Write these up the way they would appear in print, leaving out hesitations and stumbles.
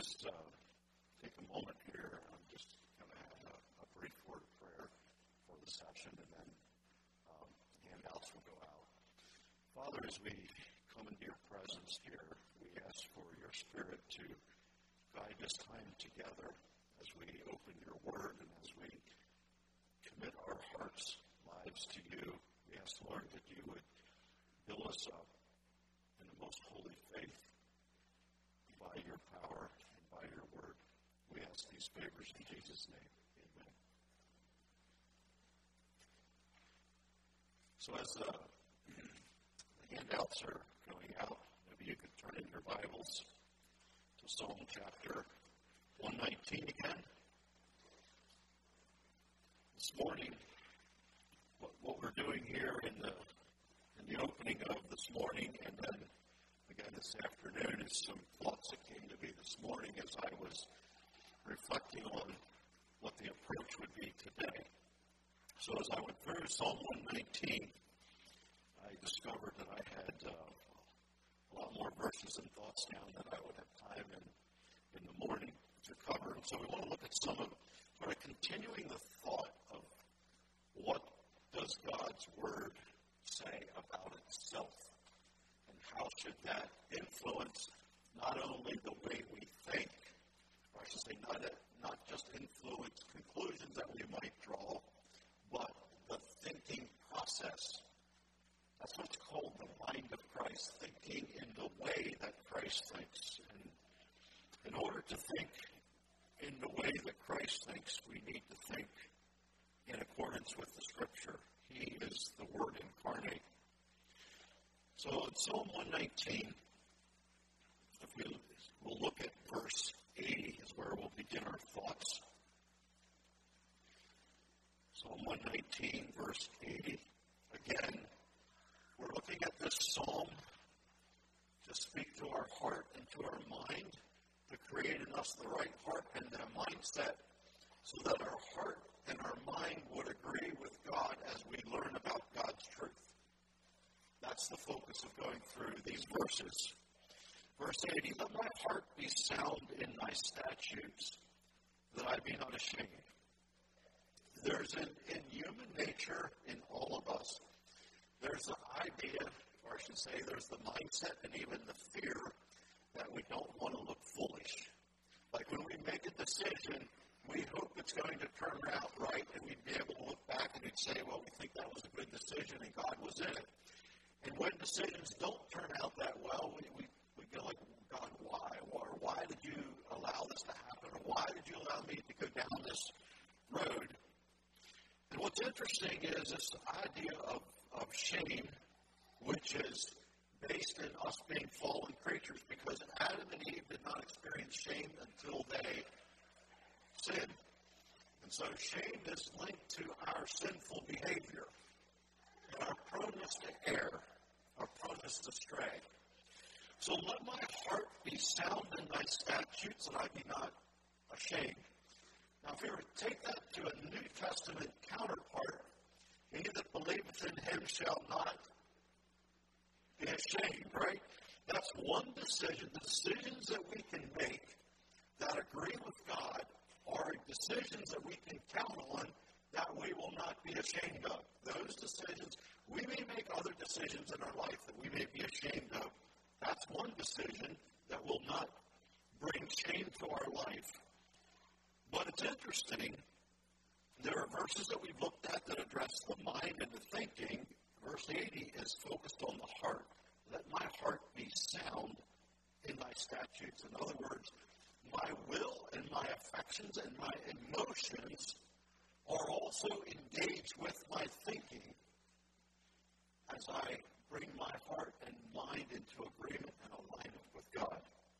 just take a moment here. I'm just going to have a brief word of prayer for the session, and then handouts will go out. Father, as we come into your presence here, we ask for your Spirit to guide this time together as we open your word and as we commit our hearts, lives to you. We ask, Lord, that you would build us up in the most holy faith by your power and by your word. We ask these favors in Jesus' name. Amen. So as the handouts are going out, maybe you could turn in your Bibles to Psalm chapter 119 again. This morning, what we're doing here in the opening of this morning, and then again this afternoon, is some thoughts that came to me this morning as I was reflecting on what the approach would be today. So as I went through Psalm 119, I discovered that I had a lot more verses and thoughts down than I would have time in the morning to cover. And so we want to look at some of sort of continuing the thought of what does God's Word say about itself, and how should that influence not only the way we think, or I should say not just influence conclusions that we might draw, but the thinking process. That's what's called the mind of Christ, thinking in the way that Christ thinks. And in order to think in the way that Christ thinks, we need to think in accordance with the Scripture. He is the Word incarnate. So in Psalm 119, we'll look at verse 80 is where we'll begin our thoughts. Psalm 119, verse 80. Again, we're looking at this psalm to speak to our heart and to our mind, to create in us the right heart and the mindset so that our heart and our mind would agree with God as we learn about God's truth. That's the focus of going through these verses. Verse 80, let my heart be sound in thy statutes, that I be not ashamed. There's in human nature, in all of us, there's the idea, or I should say there's the mindset and even the fear that we don't want to look foolish. Like when we make a decision, we hope it's going to turn out right, and we'd be able to look back and we'd say, well, we think that was a good decision and God was in it. And when decisions don't turn out that well, we go like, God, why? Or why did you allow this to happen? Or why did you allow me to go down this road? And what's interesting is this idea of shame, which is based in us being fallen creatures, because Adam and Eve did not experience shame until they sinned. And so shame is linked to our sinful behavior and our proneness to err, our proneness to stray. So let my heart be sound in thy statutes, that I be not ashamed. Now, if you were to take that to a New Testament counterpart, he that believeth in him shall not be ashamed, right? That's one decision. The decisions that we can make that agree with God are decisions that we can count on that we will not be ashamed of. Those decisions, we may make other decisions in our life that we may be ashamed of. That's one decision that will not bring shame to our life. But it's interesting, there are verses that we've looked at that address the mind and the thinking. Verse 80 is focused on the heart. Let my heart be sound in thy statutes. In other words, my will and my affections and my emotions are also engaged with my thinking as I bring my heart and mind into agreement and alignment with God.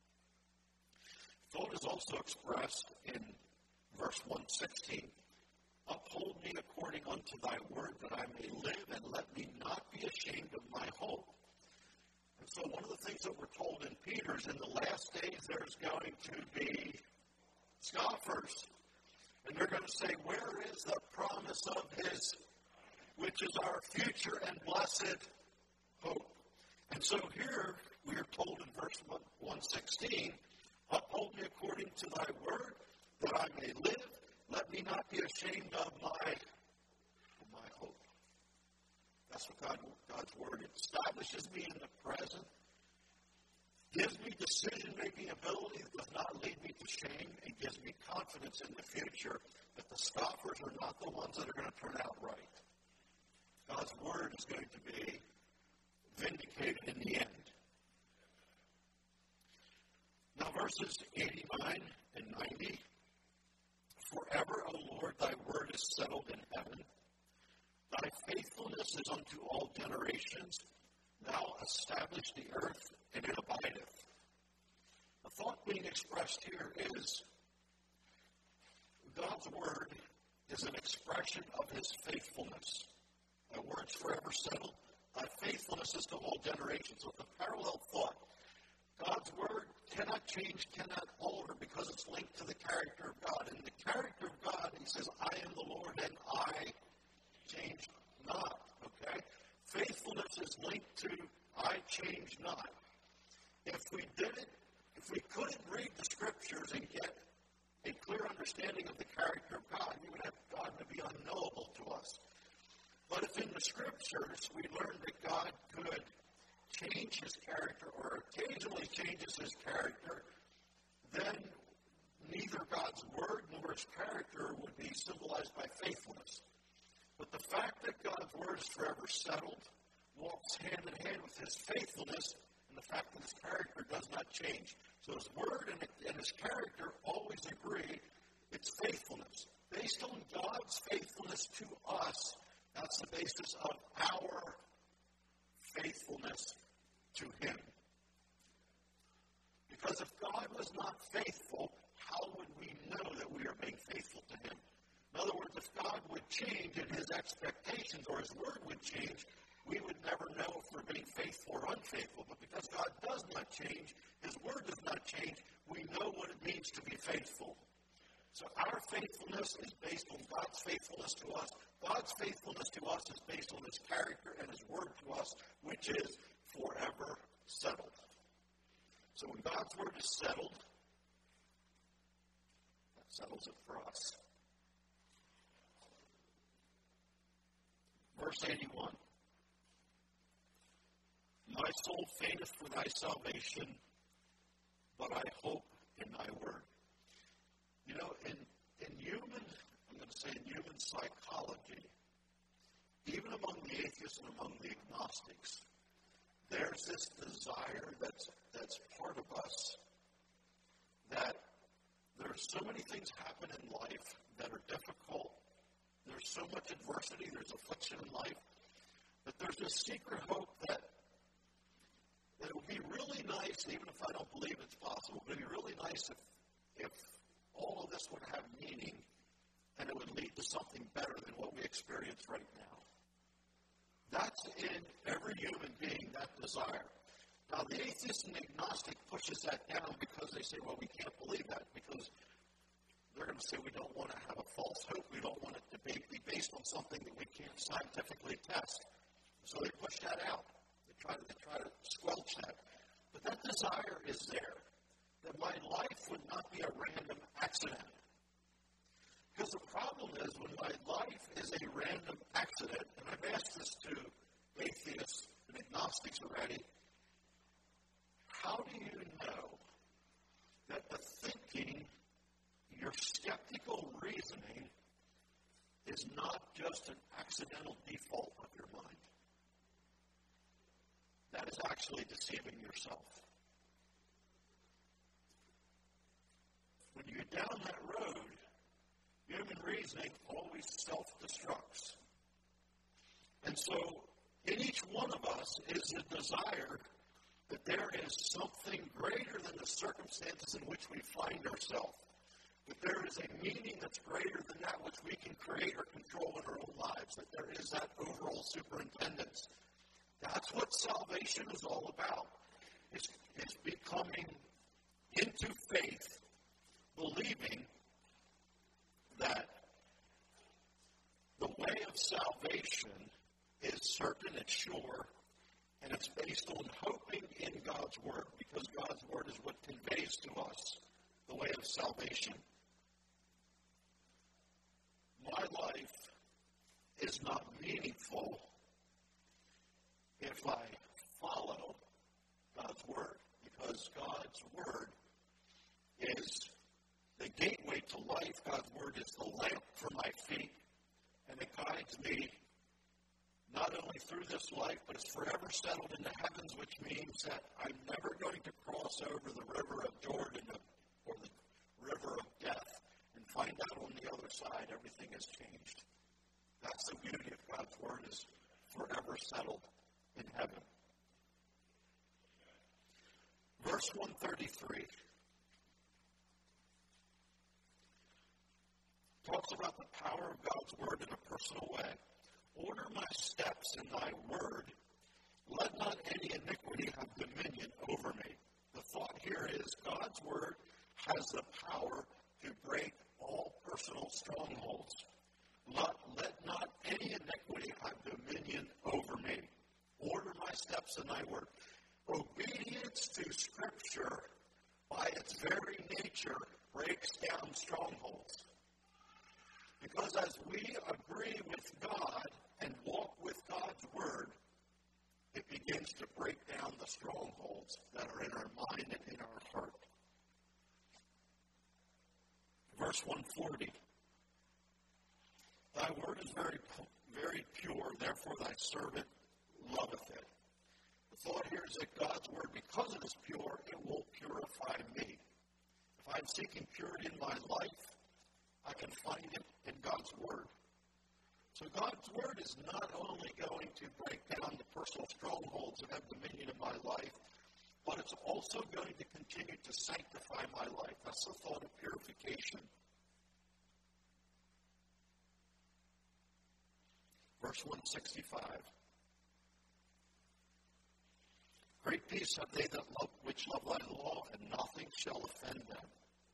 Thought is also expressed in verse 116. Uphold me according unto thy word, that I may live, and let me not be ashamed of my hope. And so one of the things that we're told in Peter is in the last days there's going to be scoffers. And they're going to say, where is the promise of his, which is our future and blessed hope? And so here we are told in verse 116, Uphold me according to thy word, that I may live. Let me not be ashamed of my hope. That's what God's word establishes me in the present, gives me decision-making ability that does not lead me to shame, and gives me confidence in the future that the scoffers are not the ones that are going to turn out right. God's word is going to be vindicated in the end. Now, verses 89 and 90. Forever, O Lord, thy word is settled in heaven. Thy faithfulness is unto all generations. Thou establish the earth, and it abideth. The thought being expressed here is God's word is an expression of his faithfulness. Thy word's forever settled. Thy faithfulness is to all generations. So the parallel thought, God's word cannot change, cannot alter, because it's linked to the character of God. And the character of God, he says, I am the Lord and I change not. Okay? Faithfulness is linked to I change not. If we couldn't read the scriptures and get a clear understanding of the character of God, we would have God to be unknowable to us. But if in the scriptures we learn that God could change his character or occasionally changes his character, then neither God's word nor his character would be symbolized by faithfulness. But the fact that God's word is forever settled walks hand in hand with his faithfulness and the fact that his character does not change. So his word and his character always agree. It's faithfulness. Based on God's faithfulness to us, that's the basis of our faithfulness to him. Because if God was not faithful, how would we know that we are being faithful to him? In other words, if God would change in his expectations or his word would change, we would never know if we're being faithful or unfaithful. But because God does not change, his word does not change, we know what it means to be faithful. So our faithfulness is based on God's faithfulness to us. God's faithfulness to us is based on his character and his word to us, which is forever settled. So when God's word is settled, that settles it for us. Verse 81. My soul fainteth for thy salvation, but I hope in thy word. You know, in human psychology, even among the atheists and among the agnostics, there's this desire that's part of us that there's so many things happen in life that are difficult. There's so much adversity, there's affliction in life, but there's this secret hope that it would be really nice, even if I don't believe it's possible, but it would be really nice if all of this would have meaning and it would lead to something better than what we experience right now. That's in every human being, that desire. Now, the atheist and the agnostic pushes that down because they say, well, we can't believe that because they're going to say we don't want to have a false hope. We don't want it to be based on something that we can't scientifically test. So they push that out. They try to squelch that. But that desire is there, that my life would not be a random accident. Because the problem is when my life is a random accident, and I've asked this to atheists and agnostics already, how do you know that the thinking, your skeptical reasoning, is not just an accidental default of your mind? That is actually deceiving yourself. When you get down that road, human reasoning always self-destructs. And so, in each one of us is a desire that there is something greater than the circumstances in which we find ourselves. That there is a meaning that's greater than that which we can create or control in our own lives. That there is that overall superintendence. That's what salvation is all about. It's becoming into faith, believing that the way of salvation is certain, it's sure, And it's based on hoping in God's Word, because God's Word is what conveys to us the way of salvation. My life is not meaningful if I follow God's Word, because God's Word is the gateway to life. God's Word is the lamp for my feet, and it guides me not only through this life, but it's forever settled in the heavens, which means that I'm never going to cross over the river of Jordan or the river of death and find out on the other side everything has changed. That's the beauty of God's Word, is forever settled in heaven. Verse 133 talks about the power of God's Word in a personal way. Order my steps in thy word. Let not any iniquity have dominion over me. The thought here is God's Word has the power to break all personal strongholds. Let not any iniquity have dominion over me. Order my steps in thy word. Obedience to Scripture, by its very nature, breaks down strongholds. Because as we agree with God and walk with God's Word, it begins to break down the strongholds that are in our mind and in our heart. Verse 140. Thy word is very pure, therefore thy servant loveth it. The thought here is that God's Word, because it is pure, it will purify me. If I'm seeking purity in my life, I can find it in God's Word. So God's Word is not only going to break down the personal strongholds that have dominion in my life, but it's also going to continue to sanctify my life. That's the thought of purification. Verse 165. Great peace have they that love, which love thy law, and nothing shall offend them.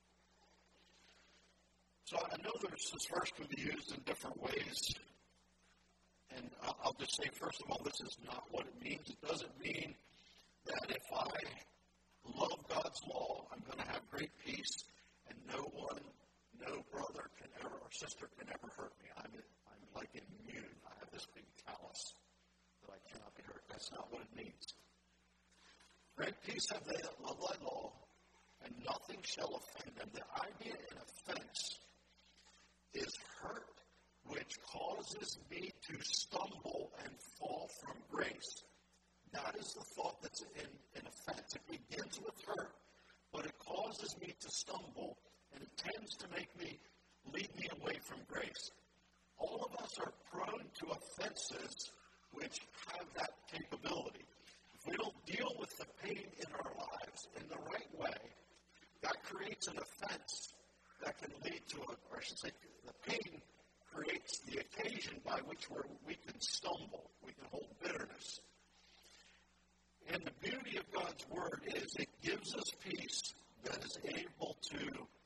So I know this verse can be used in different ways. And I'll just say, first of all, this is not what it means. It doesn't mean that if I love God's law, I'm going to have great peace, and no brother can ever, or sister can ever hurt me. I'm like immune. I have this big callus that I cannot be hurt. That's not what it means. Great peace have they that love thy law, and nothing shall offend them. The idea in offense is hurt, which causes me to stumble and fall from grace. That is the thought that's in offense. It begins with hurt, but it causes me to stumble, and it tends to lead me away from grace. All of us are prone to offenses which have that capability. If we don't deal with the pain in our lives in the right way, that creates an offense that can lead to the pain creates the occasion by which we can stumble, we can hold bitterness. And the beauty of God's Word is it gives us peace that is able to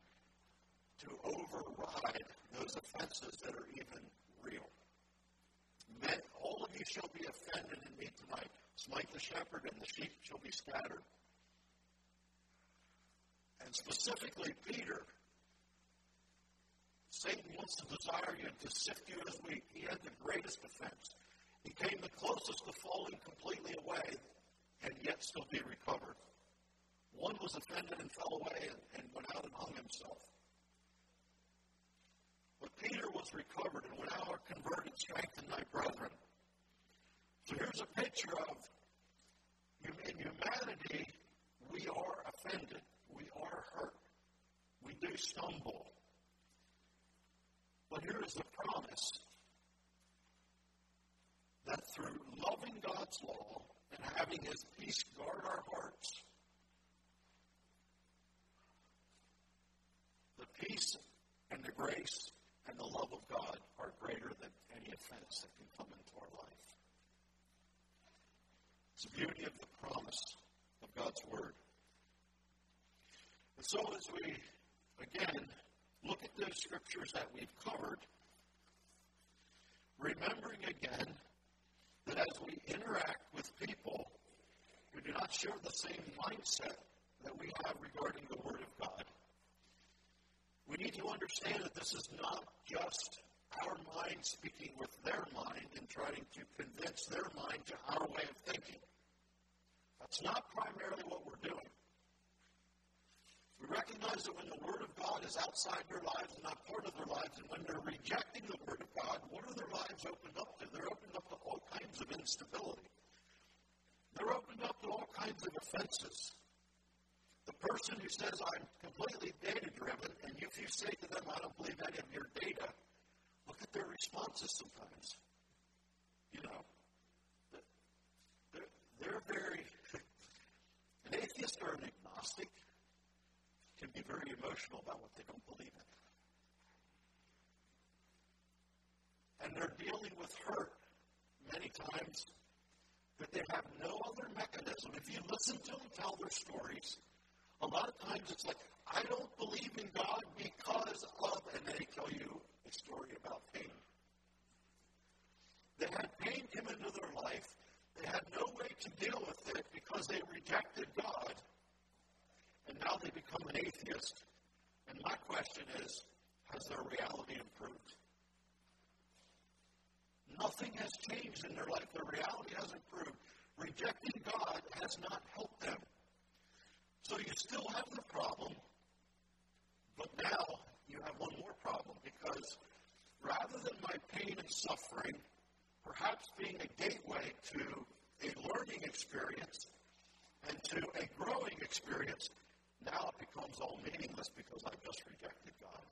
override those offenses that are even real. All of you shall be offended in me tonight. Smite the shepherd, and the sheep shall be scattered. And specifically, Peter, Satan wants to desire you to sift you as wheat. He had the greatest offense. He came the closest to falling completely away and yet still be recovered. One was offended and fell away and went out and hung himself. But Peter was recovered and went out converted, strengthened thy brethren. So here's a picture of in humanity, we are offended. We are hurt. We do stumble. But here is the promise that through loving God's law and having His peace guard our hearts, the peace and the grace and the love of God are greater than any offense that can come into our life. It's the beauty of the promise of God's Word. And so as we, again, look at those scriptures that we've covered, remembering again that as we interact with people, not share the same mindset that we have regarding the Word of God. We need to understand that this is not just our mind speaking with their mind and trying to convince their mind to our way of thinking. That's not primarily what we're doing. We recognize that when the Word of God is outside their lives and not part of their lives, and when they're rejecting the Word of God, what are their lives opened up to? They're opened up to all kinds of instability. They're opened up to all kinds of offenses. The person who says, I'm completely data-driven, and if you say to them, I don't believe any of your data, look at their responses sometimes. You know, they're very, an atheist or an agnostic can be very emotional about what they don't believe in. And they're dealing with hurt many times that they have no other mechanism. If you listen to them tell their stories, a lot of times it's like, I don't believe in God because of, and they tell you a story about pain. They had pain come into their life. They had no way to deal with it because they rejected God. And now they become an atheist. And my question is, has their reality improved? Nothing has changed in their life. Their reality has improved. Rejecting God has not helped them. So you still have the problem, but now you have one more problem, because rather than my pain and suffering perhaps being a gateway to a learning experience and to a growing experience, now it becomes all meaningless because I just rejected God.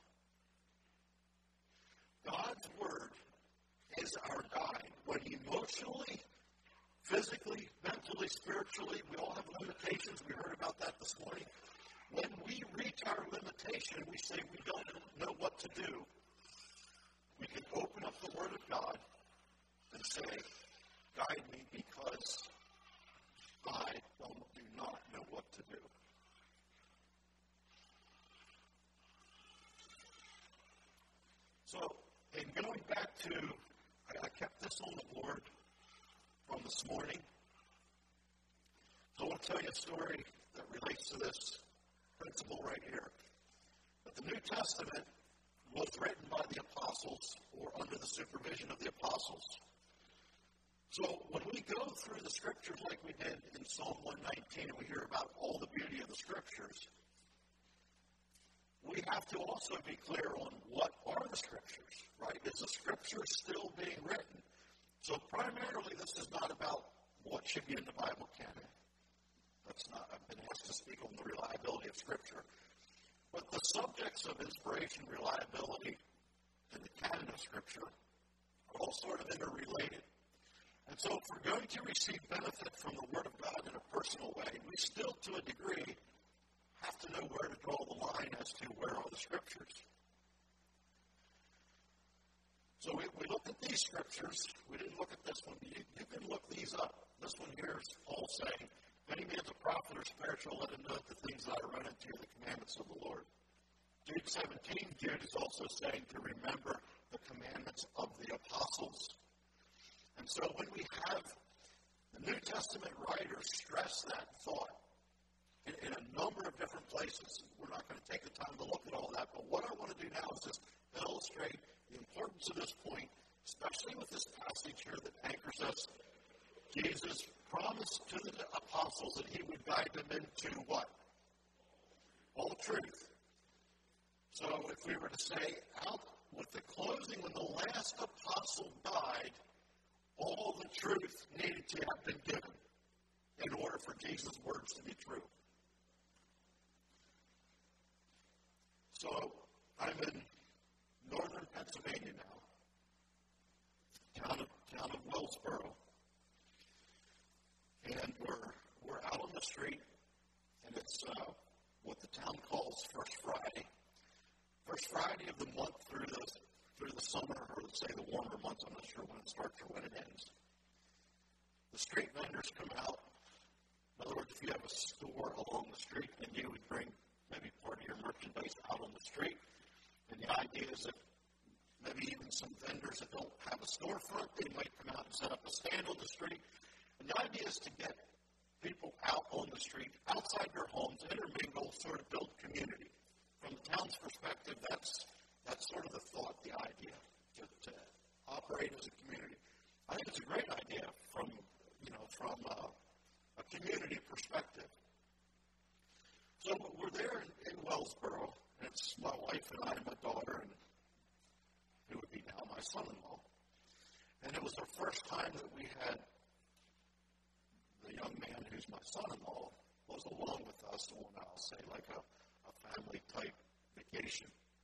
God's Word is our guide. When emotionally, physically, mentally, spiritually, we all have limitations. We heard about that this morning. When we reach our limitation, we say we don't know what to do. We can open up the Word of God and say, guide me because I do not know what to do. So, in going back to, I kept this on the board from this morning. So I want to tell you a story that relates to this principle right here. But the New Testament was written by the apostles or under the supervision of the apostles. So when we go through the scriptures like we did in Psalm 119 and we hear about all the beauty of the scriptures, we have to also be clear on what are the scriptures, right? Is the scripture still being written? So primarily this is not about what should be in the Bible canon. That's not, I've been asked to speak on the reliability of scripture. But the subjects of inspiration, reliability, and the canon of scripture are all sort of interrelated. And so if we're going to receive benefit from the Word of God in a personal way, we still, to a degree, have to know where to draw the line as to where are the scriptures. So we looked at these scriptures. We didn't look at this one. You can look these up. This one here is Paul saying, if any man's a prophet or spiritual, let him know the things that I run into, the commandments of the Lord. Jude 17, Jude is also saying to remember the commandments of the apostles. And so when we have the New Testament writers stress that thought in a number of different places, we're not going to take the time to look at all that, but what I want to do now is just illustrate the importance of this point, especially with this passage here that anchors us. Jesus promised to the apostles that he would guide them into what? All truth. So if we were to say, out with the closing, when the last apostle died, all the truth needed to have been given in order for Jesus' words to be true. So I'm in northern Pennsylvania now, town of Wellsboro. And we're out on the street, and it's what the town calls First Friday. First Friday of the month through the summer, or let's say the warmer months. I'm not sure when it starts or when it ends. The street vendors come out. In other words, if you have a store along the street, then you would bring maybe part of your merchandise out on the street. And the idea is that maybe even some vendors that don't have a storefront, they might come out and set up a stand on the street. And the idea is to get people out on the street, outside their homes, intermingle, sort of build community. From the town's perspective, that's sort of the thought, the idea, to operate as a community. I think it's a great idea from a community perspective. So we're there in Wellsboro, and it's my wife and I and my daughter, and who would be now my son-in-law. And it was the first time that we had the young man who's my son-in-law was along with us on, I'll say, like a family-type vacation.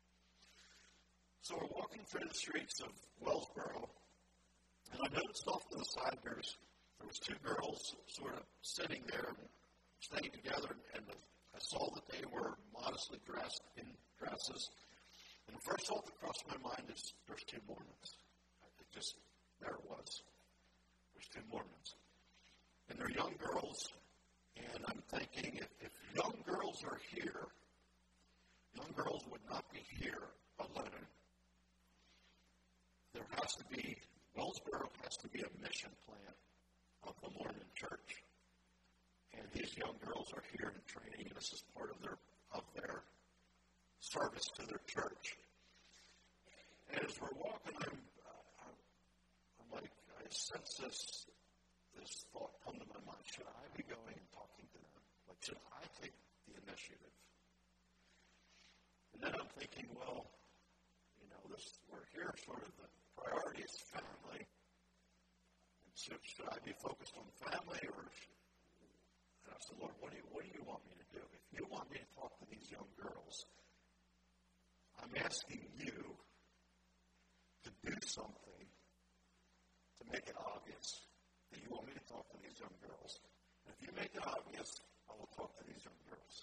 So we're walking through the streets of Wellsboro, and I noticed off to the side there was two girls sort of sitting there, staying together, and I saw that they were modestly dressed in dresses. And the first thought that crossed my mind is, there's two Mormons. There it was. There's two Mormons. And they're young girls, and I'm thinking, if young girls are here, young girls would not be here alone. There has to be, Wellsboro has to be a mission plan of the Mormon church. And these young girls are here in training, and this is part of their service to their church. And as we're walking, I'm like, I sense this thought come to my mind. Should I be going and talking to them? Like, should I take the initiative? And then I'm thinking, well, we're here, sort of the priority is family. And so should I be focused on family, or and I said, Lord, what do you want me to do? If you want me to talk to these young girls, I'm asking you to do something to make it obvious that you want me to talk to these young girls. And if you make it obvious, I will talk to these young girls.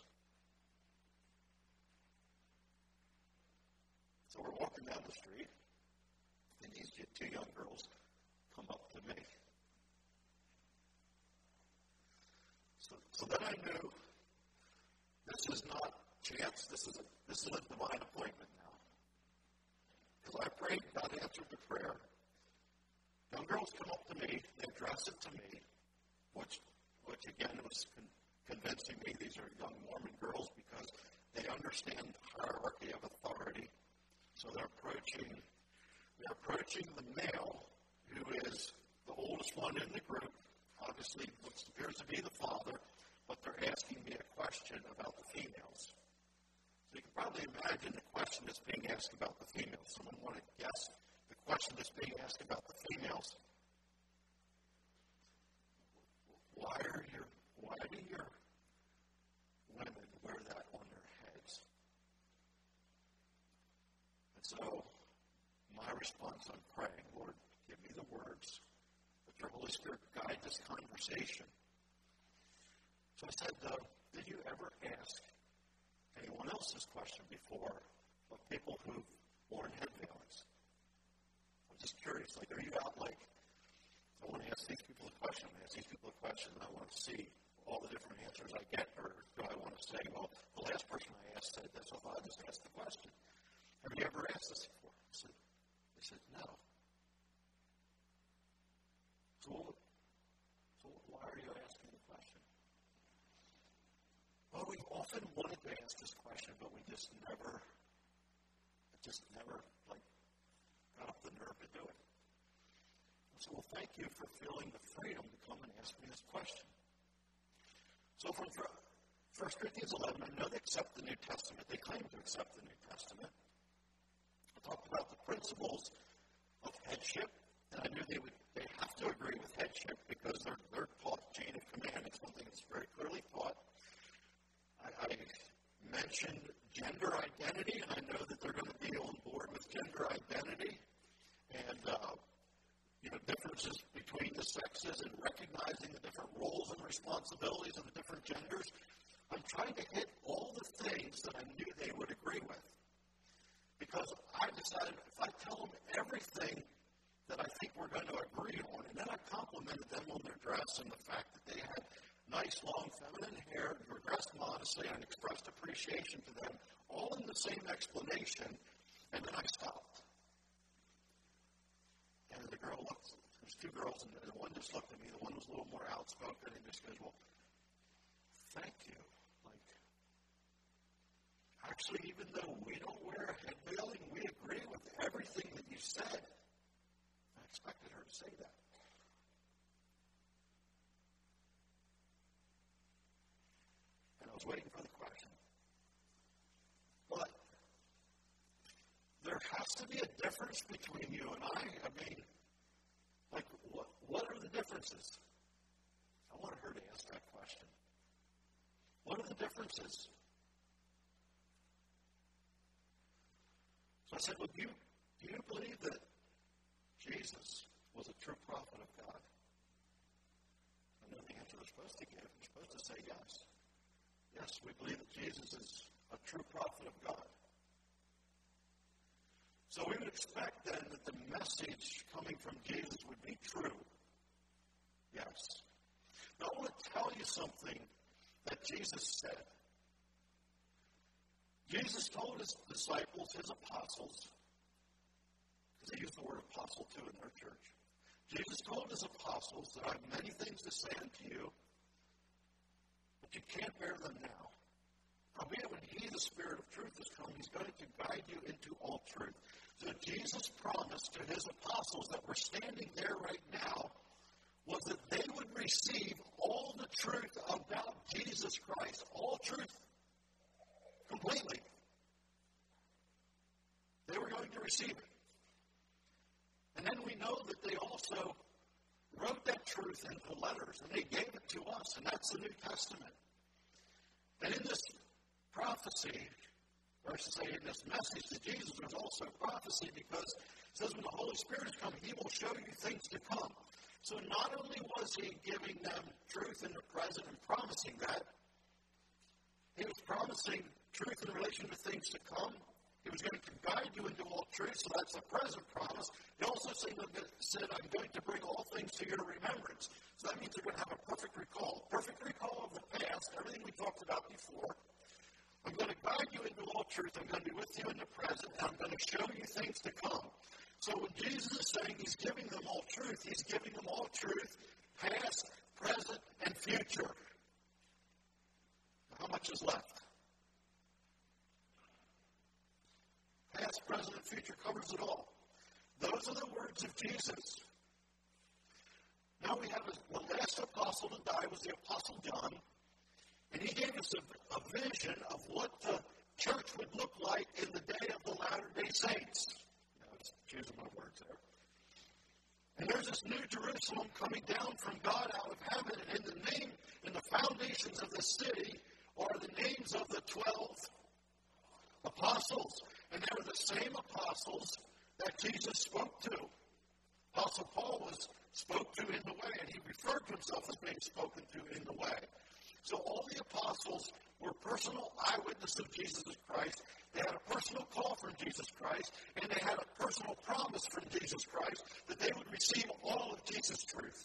So we're walking down the street, and these two young girls come up to me. So then I knew this is not chance. This is a divine appointment now. Because I prayed, God answered the prayer. Young girls come up to me, they address it to me, which again was convincing me these are young Mormon girls because they understand the hierarchy of authority. So they're approaching the male, who is the oldest one in the group, obviously what appears to be the father, but they're asking me a question about the females. So you can probably imagine the question that's being asked about the females. Someone want to guess the question that's being asked about the females? Why do your women wear that on their heads? And so my response, I'm praying, Lord, give me the words. Let your Holy Spirit guide this conversation. So I said, did you ever ask anyone else this question before of people who've worn head veils? I'm just curious, like, are you out like, I want to ask these people a question, and I want to see all the different answers I get, or do I want to say, well, the last person I asked said this, so I just asked the question. Have you ever asked this before? They said, no. So why are you asking the question? Well, we've often wanted to ask this question, but we just never got up the nerve to do it. So, well, thank you for feeling the freedom to come and ask me this question. So from 1 Corinthians 11, I know they accept the New Testament. They claim to accept the New Testament. I talked about the principles of headship, and I knew they have to agree with headship because they're taught chain of command. It's one thing that's very clearly taught. I mentioned gender identity, and I know that they're going to be on board with gender identity and differences between the sexes and recognizing the different roles and responsibilities of the different genders. I'm trying to hit all the things that I knew they would agree with. Because I decided if I tell them everything that I think we're going to agree on, and then I complimented them on their dress and the fact that they had nice, long, feminine hair, and were dressed modestly, and expressed appreciation to them, all in the same explanation, and then I stopped. And the girl looked, there's two girls, and the one just looked at me. The one was a little more outspoken and just goes, well, thank you. Like, actually, even though we don't wear a head veiling, we agree with everything that you said. I expected her to say that. And I was waiting for the question. But there has to be a difference between you and I. I mean, like, what are the differences? I wanted her to ask that question. What are the differences? So I said, well, do you believe that Jesus was a true prophet of God? I know the answer we're supposed to give. We're supposed to say yes. Yes, we believe that Jesus is a true prophet of God. So we would expect then that the message coming from Jesus would be true. Yes. Now I want to tell you something that Jesus said. Jesus told his disciples, his apostles, because they used the word apostle too in their church. Jesus told his apostles that I have many things to say unto you, but you can't bear them now. Howbeit, when he, the Spirit of truth, is come, he's going to guide you into all truth. So Jesus promised to his apostles that were standing there right now was that they would receive all the truth about Jesus Christ, all truth, completely. They were going to receive it. And then we know that they also wrote that truth into letters, and they gave it to us, and that's the New Testament. And in this prophecy, or I should say in this message to Jesus, there's also prophecy because it says when the Holy Spirit is coming, he will show you things to come. So not only was he giving them truth in the present and promising that, he was promising truth in relation to things to come. He was going to guide you into all truth, so that's the present promise. He also said, I'm going to bring all things to your remembrance. So that means you're going to have a perfect recall of the past, everything we talked about before. I'm going to guide you into all truth. I'm going to be with you in the present, and I'm going to show you things to come. So when Jesus is saying he's giving them all truth, he's giving them all truth, past, present, and future. How much is left? Past, present, and future covers it all. Those are the words of Jesus. Now we have the last apostle to die was the Apostle John, and he gave us a vision of what the church would look like in the day of the Latter-day Saints. I was choosing my words there. And there's this new Jerusalem coming down from God out of heaven, and in the foundations of the city are the names of the 12 apostles. And they were the same apostles that Jesus spoke to. Apostle Paul was spoke to in the way, and he referred to himself as being spoken to in the way. So all the apostles were personal eyewitnesses of Jesus Christ. They had a personal call from Jesus Christ, and they had a personal promise from Jesus Christ that they would receive all of Jesus' truth.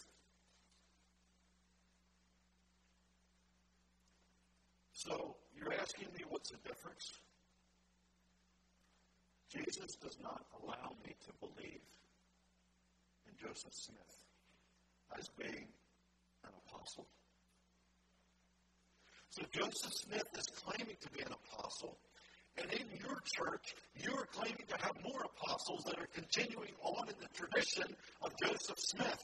So you're asking me what's the difference? Jesus does not allow me to believe in Joseph Smith as being an apostle. So Joseph Smith is claiming to be an apostle, and in your church, you are claiming to have more apostles that are continuing on in the tradition of Joseph Smith.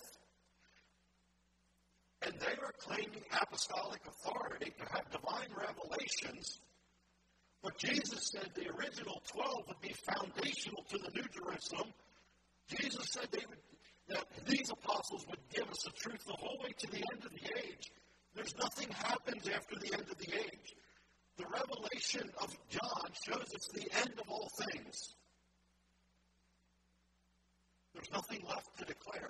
And they are claiming apostolic authority to have divine revelations. But Jesus said the original 12 would be foundational to the New Jerusalem. Jesus said that these apostles would give us the truth the whole way to the end of the age. There's nothing happens after the end of the age. The revelation of John shows it's the end of all things. There's nothing left to declare.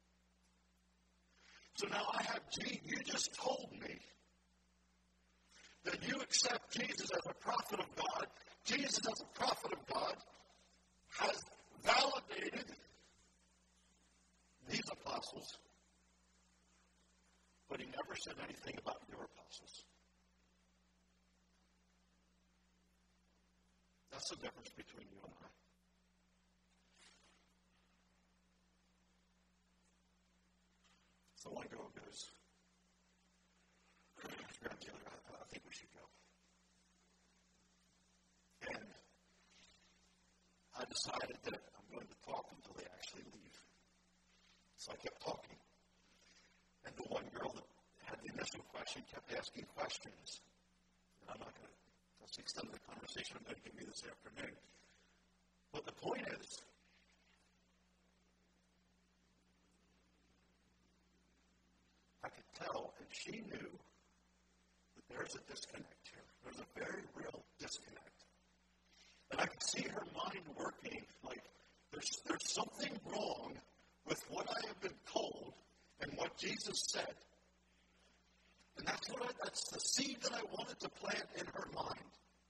So now I have, you just told me that you accept Jesus as a prophet of God. Jesus as a prophet of God has validated these apostles, but he never said anything about your apostles. That's the difference between you and I. So one girl goes, grab the other I decided that I'm going to talk until they actually leave. So I kept talking. And the one girl that had the initial question kept asking questions. And I'm not going to, that's the extent of the conversation I'm going to give you this afternoon. But the point is, I could tell, and she knew, that there's a disconnect here. There's a very real disconnect. And I could see her mind working like there's something wrong with what I have been told and what Jesus said. And that's the seed that I wanted to plant in her mind.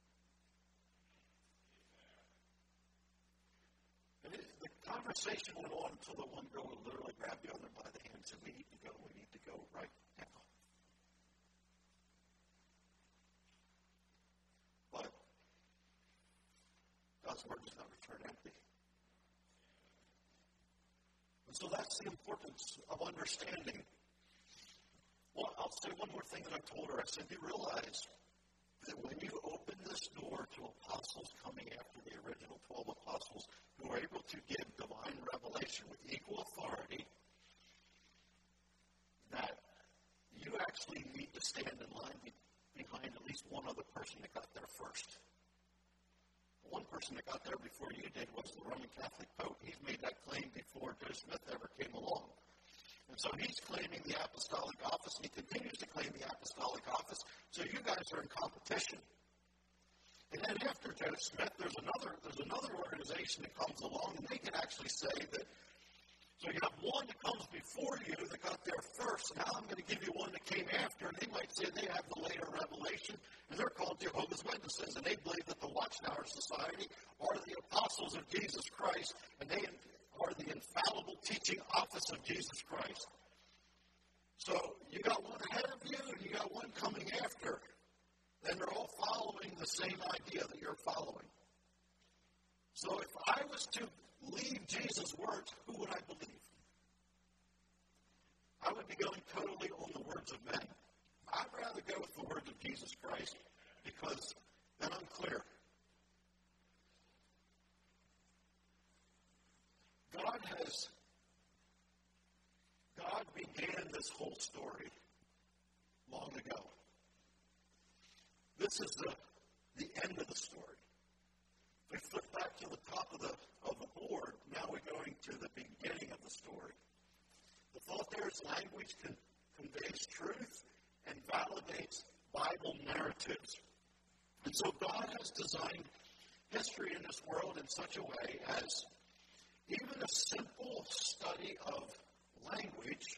And the conversation went on until the one girl would literally grab the other by the hand and said, we need to go right now. But God's word does not return empty. And so that's the importance of understanding. Well, I'll say one more thing that I told her. I said, you realize that when you open this door to apostles coming after the original 12 apostles who were able to give divine revelation with equal authority, that you actually need to stand in line behind at least one other person that got there first. One person that got there before you did was the Roman Catholic Pope. He's made that claim before Joe Smith ever came along. And so he's claiming the apostolic office, and he continues to claim the apostolic office. So you guys are in competition. And then after Joe Smith, there's another organization that comes along, and they can actually say that, so you have one that comes before you that got there first. Now I'm going to give you one that came after, and they might say they have the later revelation, and they're called Jehovah's Witnesses, and they believe that the Watchtower Society are the apostles of Jesus Christ, and they are the infallible teaching office of Jesus Christ. So you got one ahead of you, and you got one coming after, and they're all following the same idea that you're following. So if I was to leave Jesus' words, who would I believe? I would be going totally on the words of men. I'd rather go with the words of Jesus Christ because then I'm clear. God began this whole story long ago. This is the end of the story. If we flip back to the top of the board, now we're going to the beginning of the story. The thought there is language conveys truth and validates Bible narratives. And so God has designed history in this world in such a way as even a simple study of language,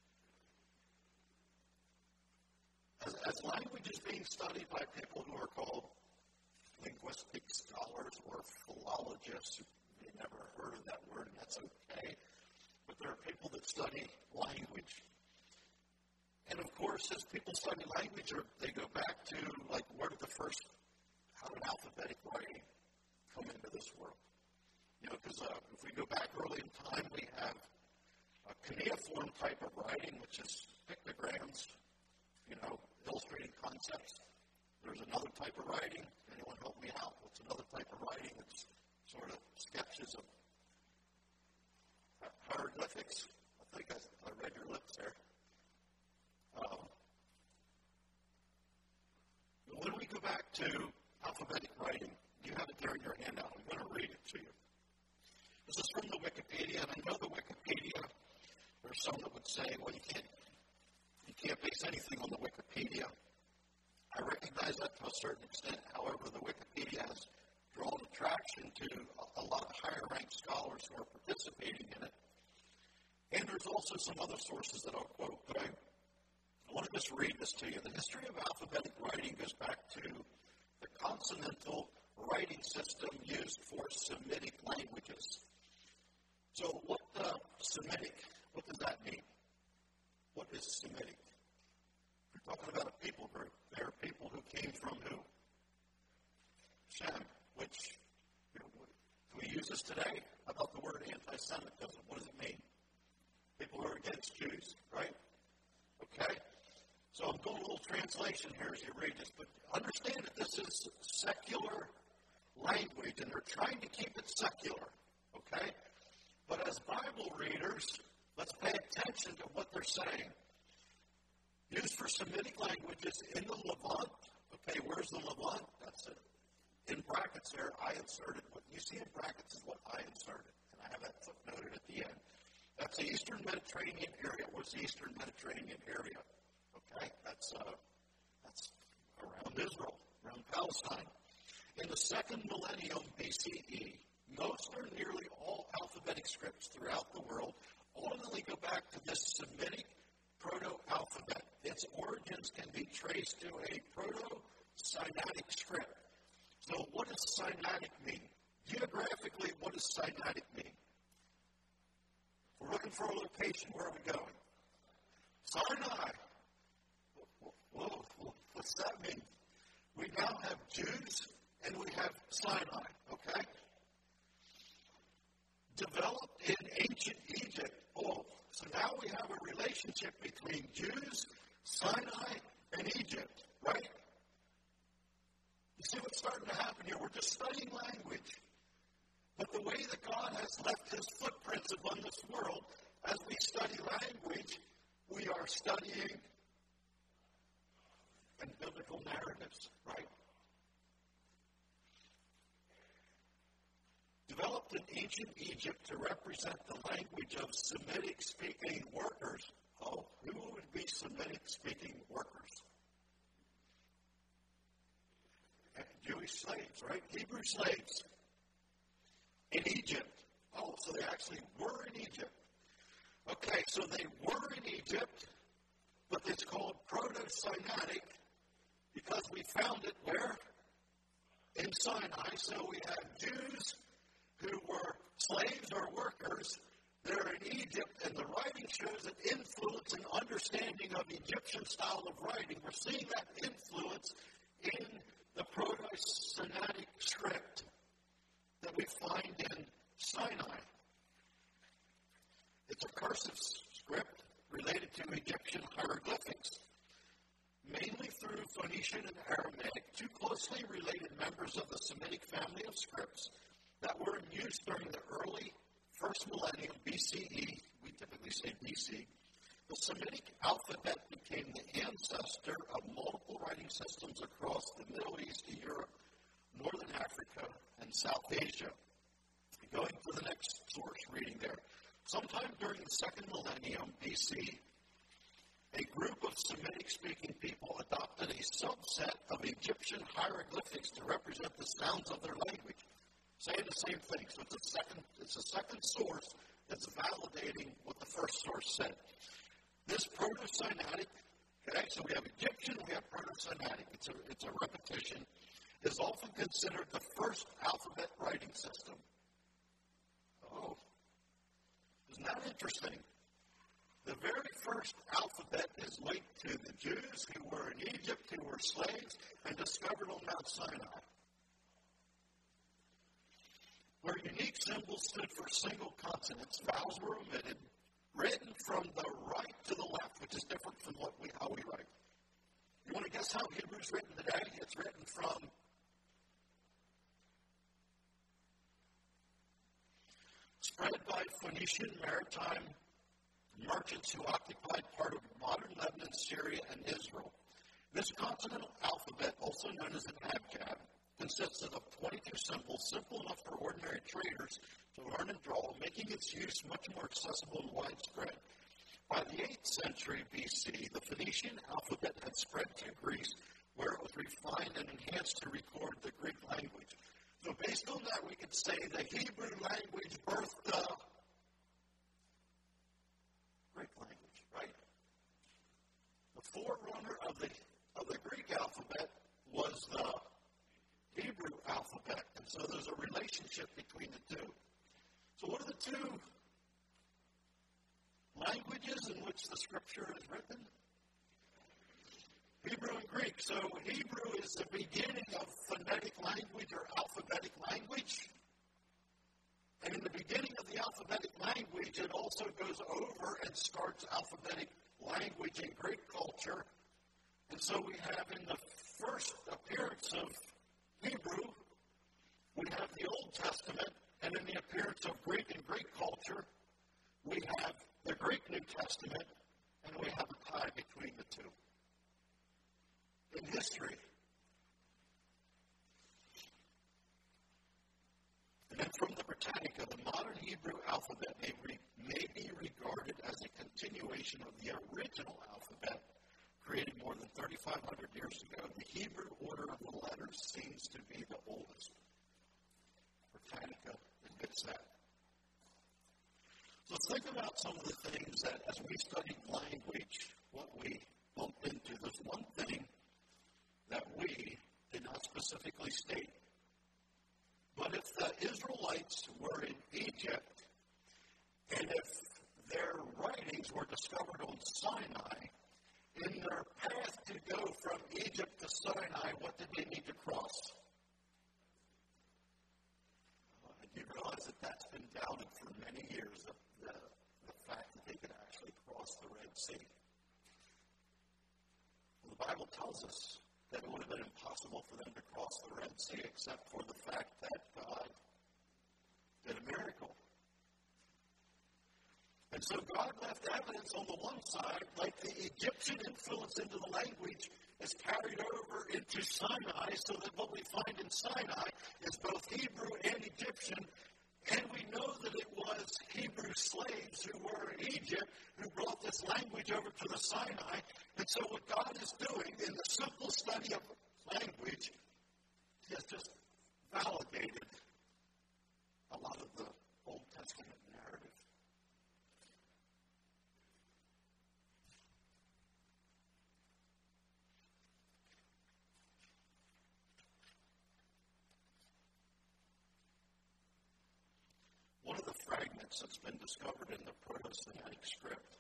as language is being studied by people who are called linguistic scholars or philologists. You never heard of that word, and that's okay. But there are people that study language. And of course, as people study language, they go back to, like, how did alphabetic writing come into this world? You know, because if we go back early in time, we have a cuneiform type of writing, which is pictograms, illustrating concepts. There's another type of writing. Anyone help me out? What's another type of writing that's sort of sketches of hieroglyphics? I think I read your lips there. When we go back to alphabetic writing, you have it there in your handout. I'm going to read it to you. This is from the Wikipedia, and I know the Wikipedia, there's some that would say, well, you can't base anything on the Wikipedia. I recognize that to a certain extent. However, the Wikipedia has drawn attraction to a lot of higher-ranked scholars who are participating in it. And there's also some other sources that I'll quote, but I want to just read this to you. The history of alphabetic writing goes back to the consonantal writing system used for Semitic languages. So what does that mean? What is Semitic? We're talking about a people group. There are people who came from who? Shem, which, do we use this today? How about the word anti-Semitism? What does it mean? People who are against Jews, right? Okay? So I'm doing a little translation here as you read this, but understand that this is secular language, and they're trying to keep it secular, okay? But as Bible readers, let's pay attention to what they're saying. Used for Semitic languages in the Levant. Okay, where's the Levant? That's it. In brackets there, I inserted. What you see in brackets is what I inserted. And I have that footnoted at the end. That's the Eastern Mediterranean area. What's the Eastern Mediterranean area? Okay, that's around Israel, around Palestine. In the second millennium BCE, most or nearly all alphabetic scripts throughout the world ultimately go back to this Semitic proto-alphabet. Its origins can be traced to a proto-Sinaitic script. So what does Sinaitic mean? Geographically, what does Sinaitic mean? We're looking for a location. Where are we going? Sinai. Whoa, what's that mean? We now have Jews and we have Sinai, okay? Developed in ancient Egypt. Oh, so now we have a relationship between Jews, Sinai, and Egypt, right? You see what's starting to happen here? We're just studying language. But the way that God has left his footprints upon this world, as we study language, we are studying and biblical narratives, right? Developed in ancient Egypt to represent the language of Semitic-speaking workers. Oh, who would be Semitic-speaking workers? Jewish slaves, right? Hebrew slaves in Egypt. Oh, so they actually were in Egypt. Okay, so they were in Egypt, but it's called Proto-Sinaitic because we found it where? In Sinai. So we have Jews who were slaves or workers. They're in Egypt, and the writing shows an influence and understanding of Egyptian style of writing. We're seeing that influence in the Proto-Sinaitic script that we find in Sinai. It's a cursive script related to Egyptian hieroglyphics, mainly through Phoenician and Aramaic, two closely related members of the Semitic family of scripts that were in use during the early first millennium BCE. We typically say BC. The Semitic alphabet became the ancestor of multiple writing systems across the Middle East to Europe, Northern Africa, and South Asia. Going to the next source reading there. Sometime during the second millennium BC, a group of Semitic-speaking people adopted a subset of Egyptian hieroglyphics to represent the sounds of their language. Saying the same thing. So it's a second source that's validating what the first source said. This Proto-Sinaitic, okay, so we have Egyptian, we have Proto-Sinaitic. It's a repetition. Is often considered the first alphabet writing system. Oh, isn't that interesting? The very first alphabet is linked to the Jews who were in Egypt, who were slaves, and discovered on Mount Sinai. Where unique symbols stood for single consonants, vowels were omitted, written from the right to the left, which is different from how we write. You want to guess how Hebrew's written today? It's written from spread by Phoenician maritime merchants who occupied part of modern Lebanon, Syria, and Israel. This consonantal alphabet, also known as an abjad, consisted of 22 symbols, simple enough for ordinary traders to learn and draw, making its use much more accessible and widespread. By the 8th century BC, the Phoenician alphabet had spread to Greece, where it was refined and enhanced to record the Greek language. So based on that, we could say the Hebrew language birthed the Greek language, right? The forerunner of the Greek alphabet was the Hebrew alphabet, and so there's a relationship between the two. So what are the two languages in which the scripture is written? Hebrew and Greek. So Hebrew is the beginning of phonetic language or alphabetic language. And in the beginning of the alphabetic language, it also goes over and starts alphabetic language in Greek culture. And so we have in the first appearance of Hebrew, We have the Old Testament, and in the appearance of Greek and Greek culture, we have the Greek New Testament, and we have a tie between the two. In history, and then from the Britannica, the modern Hebrew alphabet may be regarded as a continuation of the original alphabet created more than 3,500 years ago. The Hebrew order of the letters seems to be the oldest. Britannica admits that. So think about some of the things that, as we studied language, what we bumped into. There's one thing that we did not specifically state. But if the Israelites were in Egypt, and if their writings were discovered on Sinai, in their path to go from Egypt to Sinai, what did they need to cross? Do you realize that that's been doubted for many years, the fact that they could actually cross the Red Sea? Well, the Bible tells us that it would have been impossible for them to cross the Red Sea except for the fact that God did a miracle. And so God left evidence on the one side, like the Egyptian influence into the language is carried over into Sinai, so that what we find in Sinai is both Hebrew and Egyptian. And we know that it was Hebrew slaves who were in Egypt who brought this language over to the Sinai. And so what God is doing in the simple study of language, He has just validated a lot of the Old Testament narrative. One of the fragments that's been discovered in the Proto-Semitic script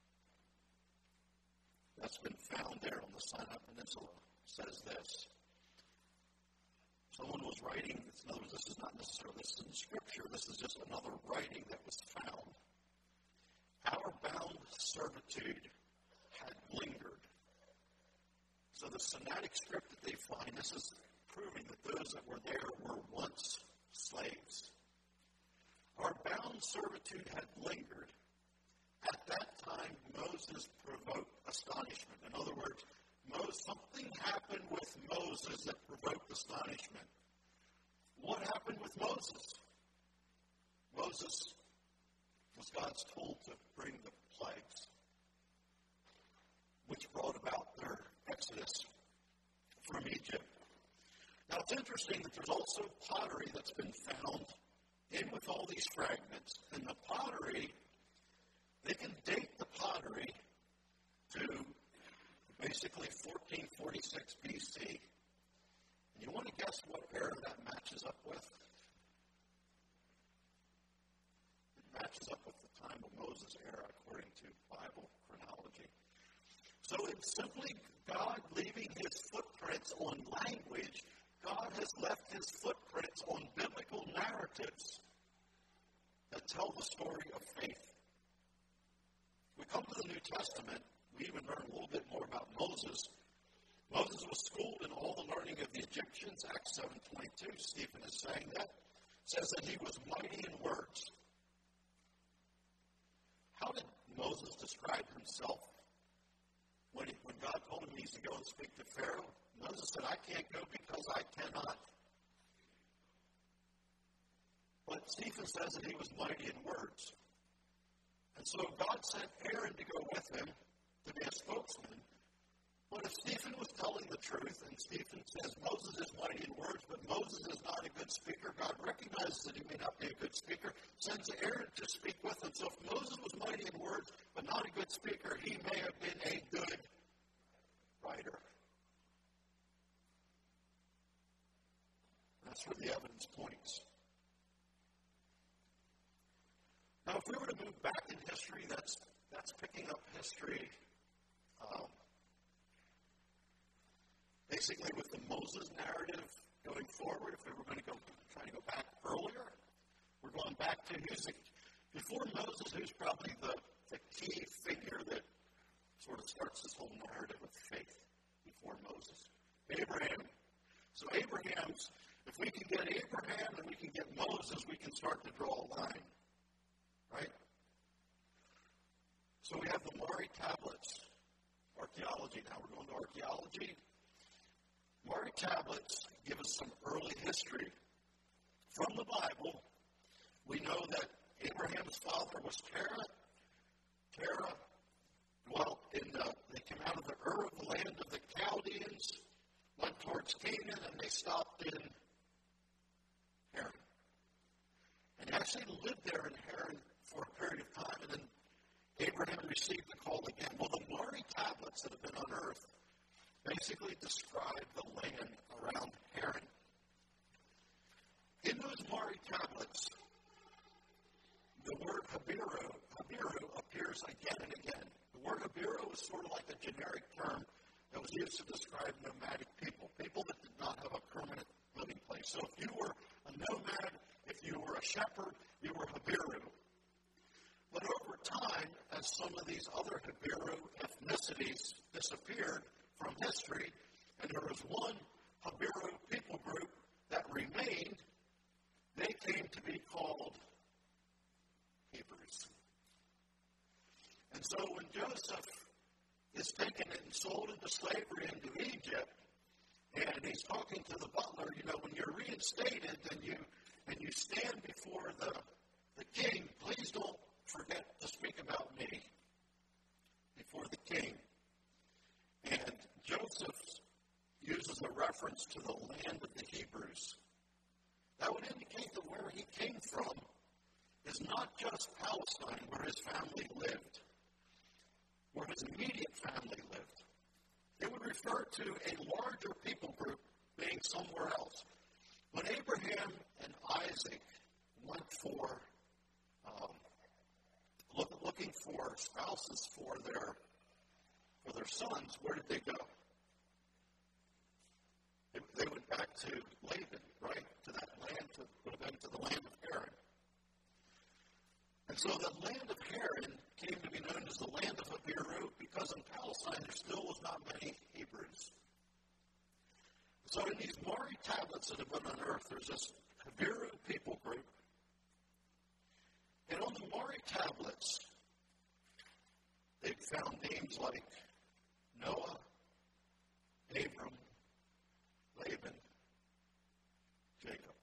that's been found there on the Sinai Peninsula says this. Someone was writing, in other words, this is not necessarily this in Scripture, this is just another writing that was found. Our bound servitude had lingered. So the Sinaitic script that they find, this is proving that those that were there were once slaves. Our bound servitude had lingered. At that time, Moses provoked astonishment. In other words, something happened with Moses that provoked astonishment. What happened with Moses? Moses was God's tool to bring the plagues, which brought about their exodus from Egypt. Now, it's interesting that there's also pottery that's been found in with all these fragments. And the pottery, they can date the pottery to basically 1446 BC. And you want to guess what era that matches up with? It matches up with the time of Moses' era, according to Bible chronology. So it's simply God leaving His footprints on language. God has left His footprints on biblical narratives that tell the story of faith. We come to the New Testament, we even learn a little bit more about Moses. Moses was schooled in all the learning of the Egyptians. Acts 7:22, Stephen is saying that. Says that he was mighty in words. How did Moses describe himself when God told him he needs to go and speak to Pharaoh? Moses said, I can't go because I cannot. But Stephen says that he was mighty in words. And so God sent Aaron to go with him to be a spokesman. But if Stephen was telling the truth, and Stephen says Moses is mighty in words, but Moses is not a good speaker, God recognizes that he may not be a good speaker, sends Aaron to speak with him. So if Moses was mighty in words, but not a good speaker, he may have been a good writer. That's where the evidence points. Now, if we were to move back in history, that's picking up history basically with the Moses narrative going forward. If we were going to try to go back earlier, we're going back to before Moses, who's probably the key figure that sort of starts this whole narrative of faith before Moses. Abraham. So Abraham's, if we can get get Abraham and we can get Moses, we can start to draw a line. Right? So we have the Mari tablets. Archaeology. Now we're going to archaeology. Mari tablets give us some early history from the Bible. We know that Abraham's father was Terah. Terah dwelt they came out of the Ur of the land of the Chaldeans, went towards Canaan, and they stopped in Haran. And actually lived there in Haran for a period of time, and then Abraham received the call again. Well, the Mari tablets that have been unearthed basically describe the land around Haran. In those Mari tablets, the word Habiru appears again and again. The word Habiru is sort of like a generic term that was used to describe nomadic people, people that did not have a permanent living place. So if you were a nomad, if you were a shepherd, you were Habiru. But over time, as some of these other Habiru ethnicities disappeared from history, and there was one Habiru people group that remained, they came to be called Hebrews. And so when Joseph is taken and sold into slavery into Egypt, and he's talking to the butler, when you're reinstated and you stand before the king, please don't forget to speak about me before the king. And Joseph uses a reference to the land of the Hebrews. That would indicate that where he came from is not just Palestine, where his family lived, where his immediate family lived. It would refer to a larger people group being somewhere else. When Abraham and Isaac went for looking for spouses for their sons, where did they go? They went back to Laban, right? To that land, would have been to the land of Haran. And so the land of Haran came to be known as the land of Habiru because in Palestine there still was not many Hebrews. So in these Mari tablets that have been unearthed, there's this Habiru people group. And on the Mari tablets, they've found names like Noah, Abram, Laban, Jacob.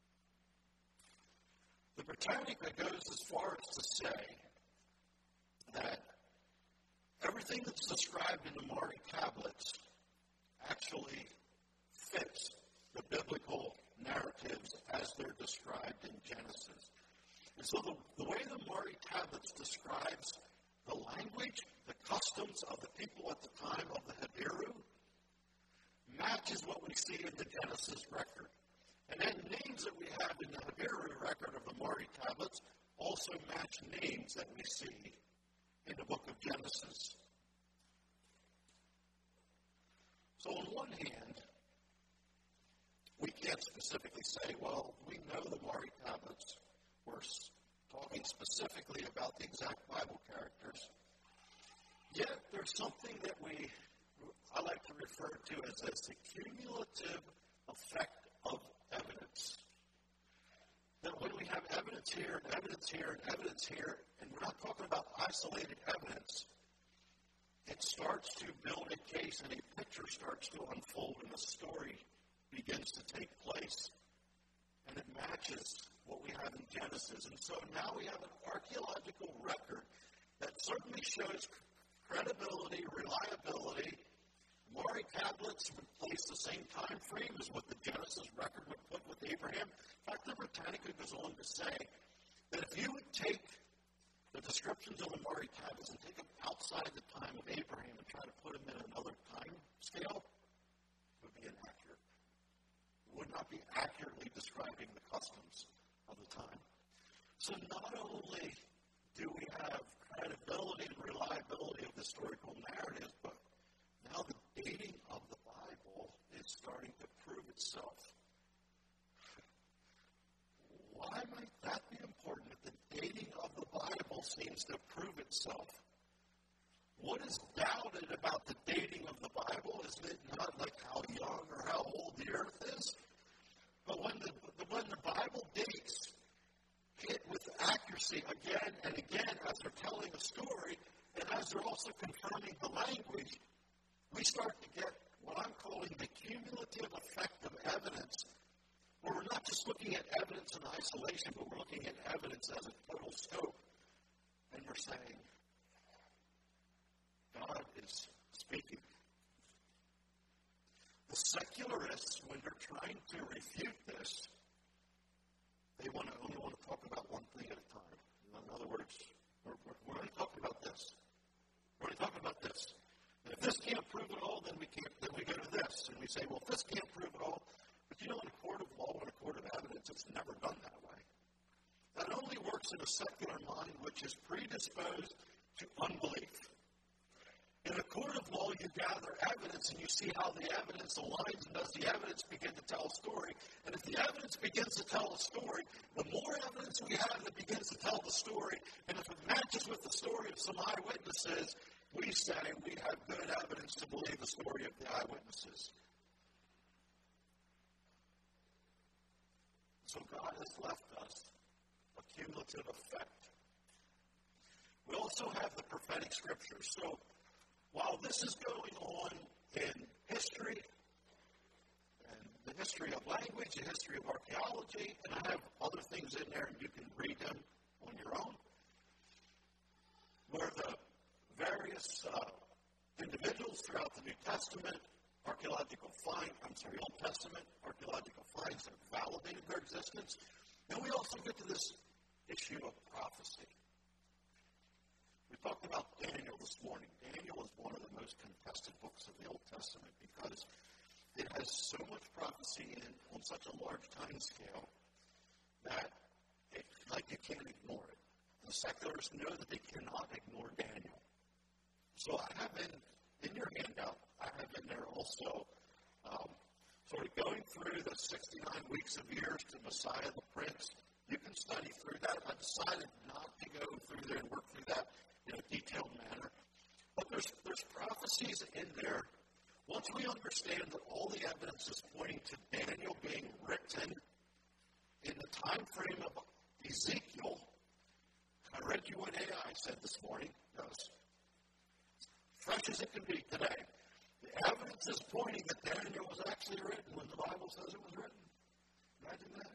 The Britannica goes as far as to say that everything that's described in the Mari tablets actually fits the biblical narratives as they're described in Genesis. And so the way the Mari tablets describes the language, the customs of the people at the time of the Habiru matches what we see in the Genesis record. And then names that we have in the Habiru record of the Mari tablets also match names that we see in the book of Genesis. So on one hand, we can't specifically say, well, we know the Mari tablets were talking specifically about the exact Bible characters. Yet there's something that I like to refer to as the cumulative effect of evidence. That when we have evidence here, and evidence here, and evidence here, and we're not talking about isolated evidence, it starts to build a case and a picture starts to unfold and a story begins to take place. And it matches what we have in Genesis. And so now we have an archaeological record that certainly shows credibility, reliability. Mari tablets would place the same time frame as what the Genesis record would put with Abraham. In fact, the Britannica goes on to say that if you would take the descriptions of the Mari tablets and take them outside the time of Abraham and try to put them in another time scale, it would be inaccurate. It would not be accurately describing the customs of the time. So not only do we have credibility and reliability of the historical narrative, but now the dating of the Bible is starting to prove itself. Why might that be important if the dating of the Bible seems to prove itself? What is doubted about the dating of the Bible? Isn't it not like how young or how old the earth is? But when the Bible dates hit with accuracy again and again as they're telling a story, and as they're also confirming the language, we start to get what I'm calling the cumulative effect of evidence, where we're not just looking at evidence in isolation, but we're looking at evidence as a total scope. And we're saying, God is speaking. The secularists, when they're trying to refute this, they only want to talk about one thing at a time. In other words, we're only talking about this. We're only talking about this. And if this can't prove it all, then we go to this. And we say, well, if this can't prove it all, but in a court of law and a court of evidence, it's never done that way. That only works in a secular mind which is predisposed to unbelief. In a court of law, you gather evidence and you see how the evidence aligns, and does the evidence begin to tell a story? And if the evidence begins to tell a story, the more evidence we have that begins to tell the story, and if it matches with the story of some eyewitnesses, we say we have good evidence to believe the story of the eyewitnesses. So God has left us a cumulative effect. We also have the prophetic scriptures. So while this is going on in history, and the history of language, the history of archaeology, and I have other things in there, and you can read them on your own, where the various individuals throughout the New Testament, Old Testament archaeological finds have validated their existence. Then we also get to this issue of prophecy. We talked about Daniel this morning. Daniel is one of the most contested books of the Old Testament because it has so much prophecy in on such a large time scale that you can't ignore it. The secularists know that they cannot ignore Daniel. So I have in your handout, I have in there also sort of going through the 69 weeks of years to Messiah the Prince. You can study through that. I decided not to go through there and work through that in a detailed manner. But there's prophecies in there. Once we understand that all the evidence is pointing to Daniel being written in the time frame of Ezekiel, I read you what AI said this morning. It was fresh as it can be today. The evidence is pointing that Daniel was actually written when the Bible says it was written. Imagine that.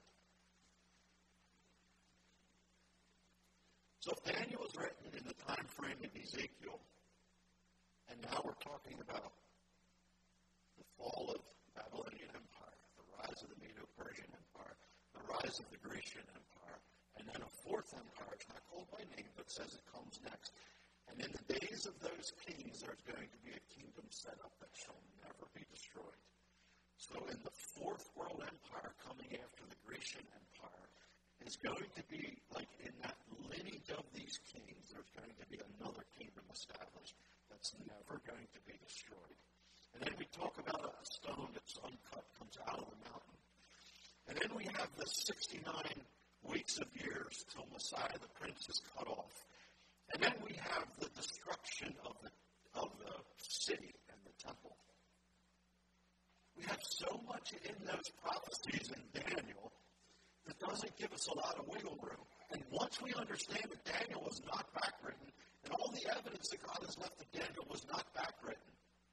So if Daniel was written in the time frame of Ezekiel, and now we're talking about the fall of the Babylonian Empire, the rise of the Medo-Persian Empire, the rise of the Grecian Empire, and then a fourth empire, it's not called by name, but says it comes next. And in the days of those kings, there's going to be a kingdom set up that shall never be destroyed. So in the fourth world empire coming after the Grecian Empire is going to be, like in that lineage of these kings, there's going to be another kingdom established that's never going to be destroyed. And then we talk about a stone that's uncut, comes out of the mountain. And then we have the 69 weeks of years till Messiah the Prince is cut off. And then we have the destruction of the city and the temple. We have so much in those prophecies in Daniel that doesn't give us a lot of wiggle room. And once we understand that Daniel was not backwritten, and all the evidence that God has left of Daniel was not backwritten,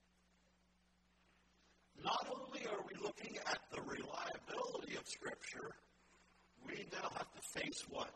not only are we looking at the reliability of Scripture, we now have to face what?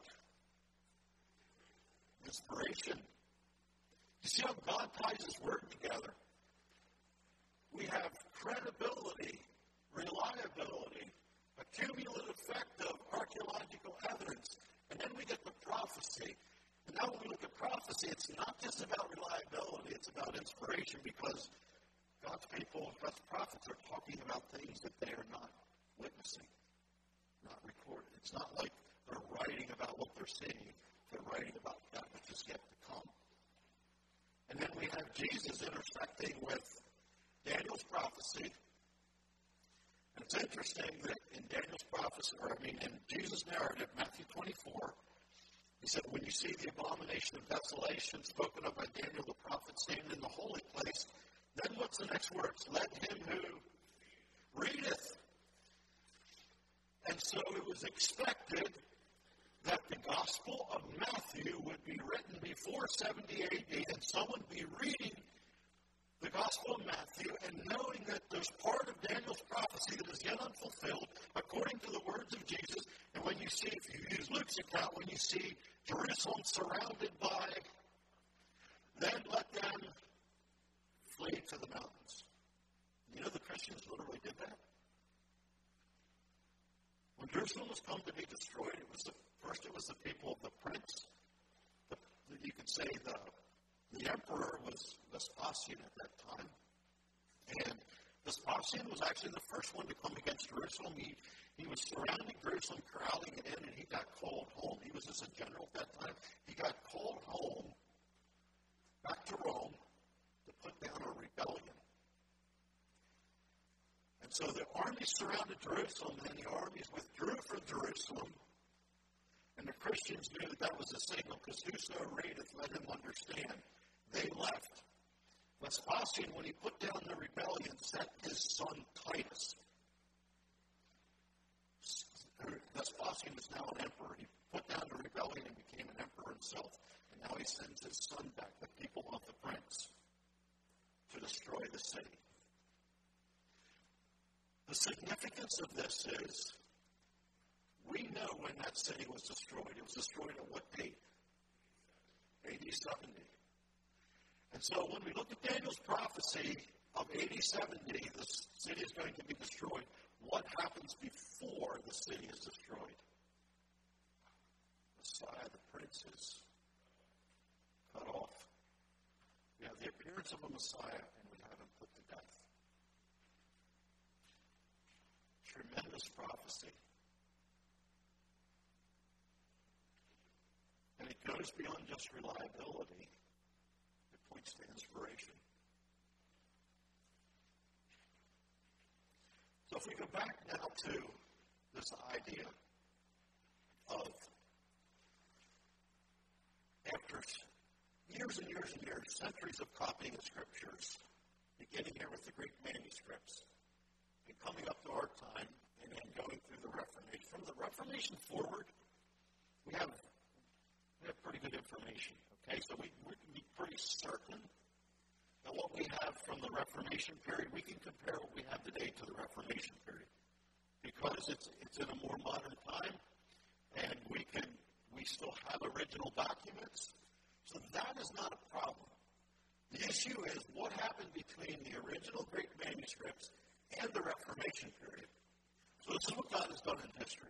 Inspiration. You see how God ties His Word together? We have credibility, reliability, a cumulative effect of archaeological evidence, and then we get the prophecy. And now when we look at prophecy, it's not just about reliability, it's about inspiration, because God's people, God's prophets are talking about things that they are not witnessing, not recorded. It's not like they're writing about what they're seeing. They're writing about that which is yet to come. And then we have Jesus intersecting with Daniel's prophecy. And it's interesting that in Daniel's prophecy, in Jesus' narrative, Matthew 24, he said, when you see the abomination of desolation spoken of by Daniel the prophet standing in the holy place, then what's the next words? Let him who readeth. And so it was expected that the Gospel of Matthew would be written before 70 AD, and someone would be reading the Gospel of Matthew and knowing that there's part of Daniel's prophecy that is yet unfulfilled according to the words of Jesus. And when you see, if you use Luke's account, when you see Jerusalem surrounded by, then let them flee to the mountains. You know the Christians literally did that? When Jerusalem was come to be destroyed, it was the people of the prince. You could say the emperor was Vespasian at that time. And Vespasian was actually the first one to come against Jerusalem. He was surrounding Jerusalem, corralling it in, and he got called home. He was just a general at that time. He got called home back to Rome to put down a rebellion. And so the armies surrounded Jerusalem, and the armies withdrew from Jerusalem. And the Christians knew that was a signal, because whoso readeth, let him understand. They left. Vespasian, when he put down the rebellion, sent his son Titus. Vespasian is now an emperor. He put down the rebellion and became an emperor himself. And now he sends his son back, the people of the prince, to destroy the city. The significance of this is, we know when that city was destroyed. It was destroyed at what date? AD 70. And so when we look at Daniel's prophecy of AD 70, the city is going to be destroyed. What happens before the city is destroyed? Messiah, the prince, is cut off. We have the appearance of a Messiah, and we have him put to death. Tremendous prophecy. And it goes beyond just reliability. It points to inspiration. So if we go back now to this idea of, after years and years and years, centuries of copying of scriptures, beginning here with the Greek manuscripts, and coming up to our time, and then going through the Reformation. From the Reformation forward, we have pretty good information, okay? So we can be pretty certain that what we have from the Reformation period, we can compare what we have today to the Reformation period, because it's in a more modern time, and we still have original documents, so that is not a problem. The issue is what happened between the original Greek manuscripts and the Reformation period. So this is what God has done in history.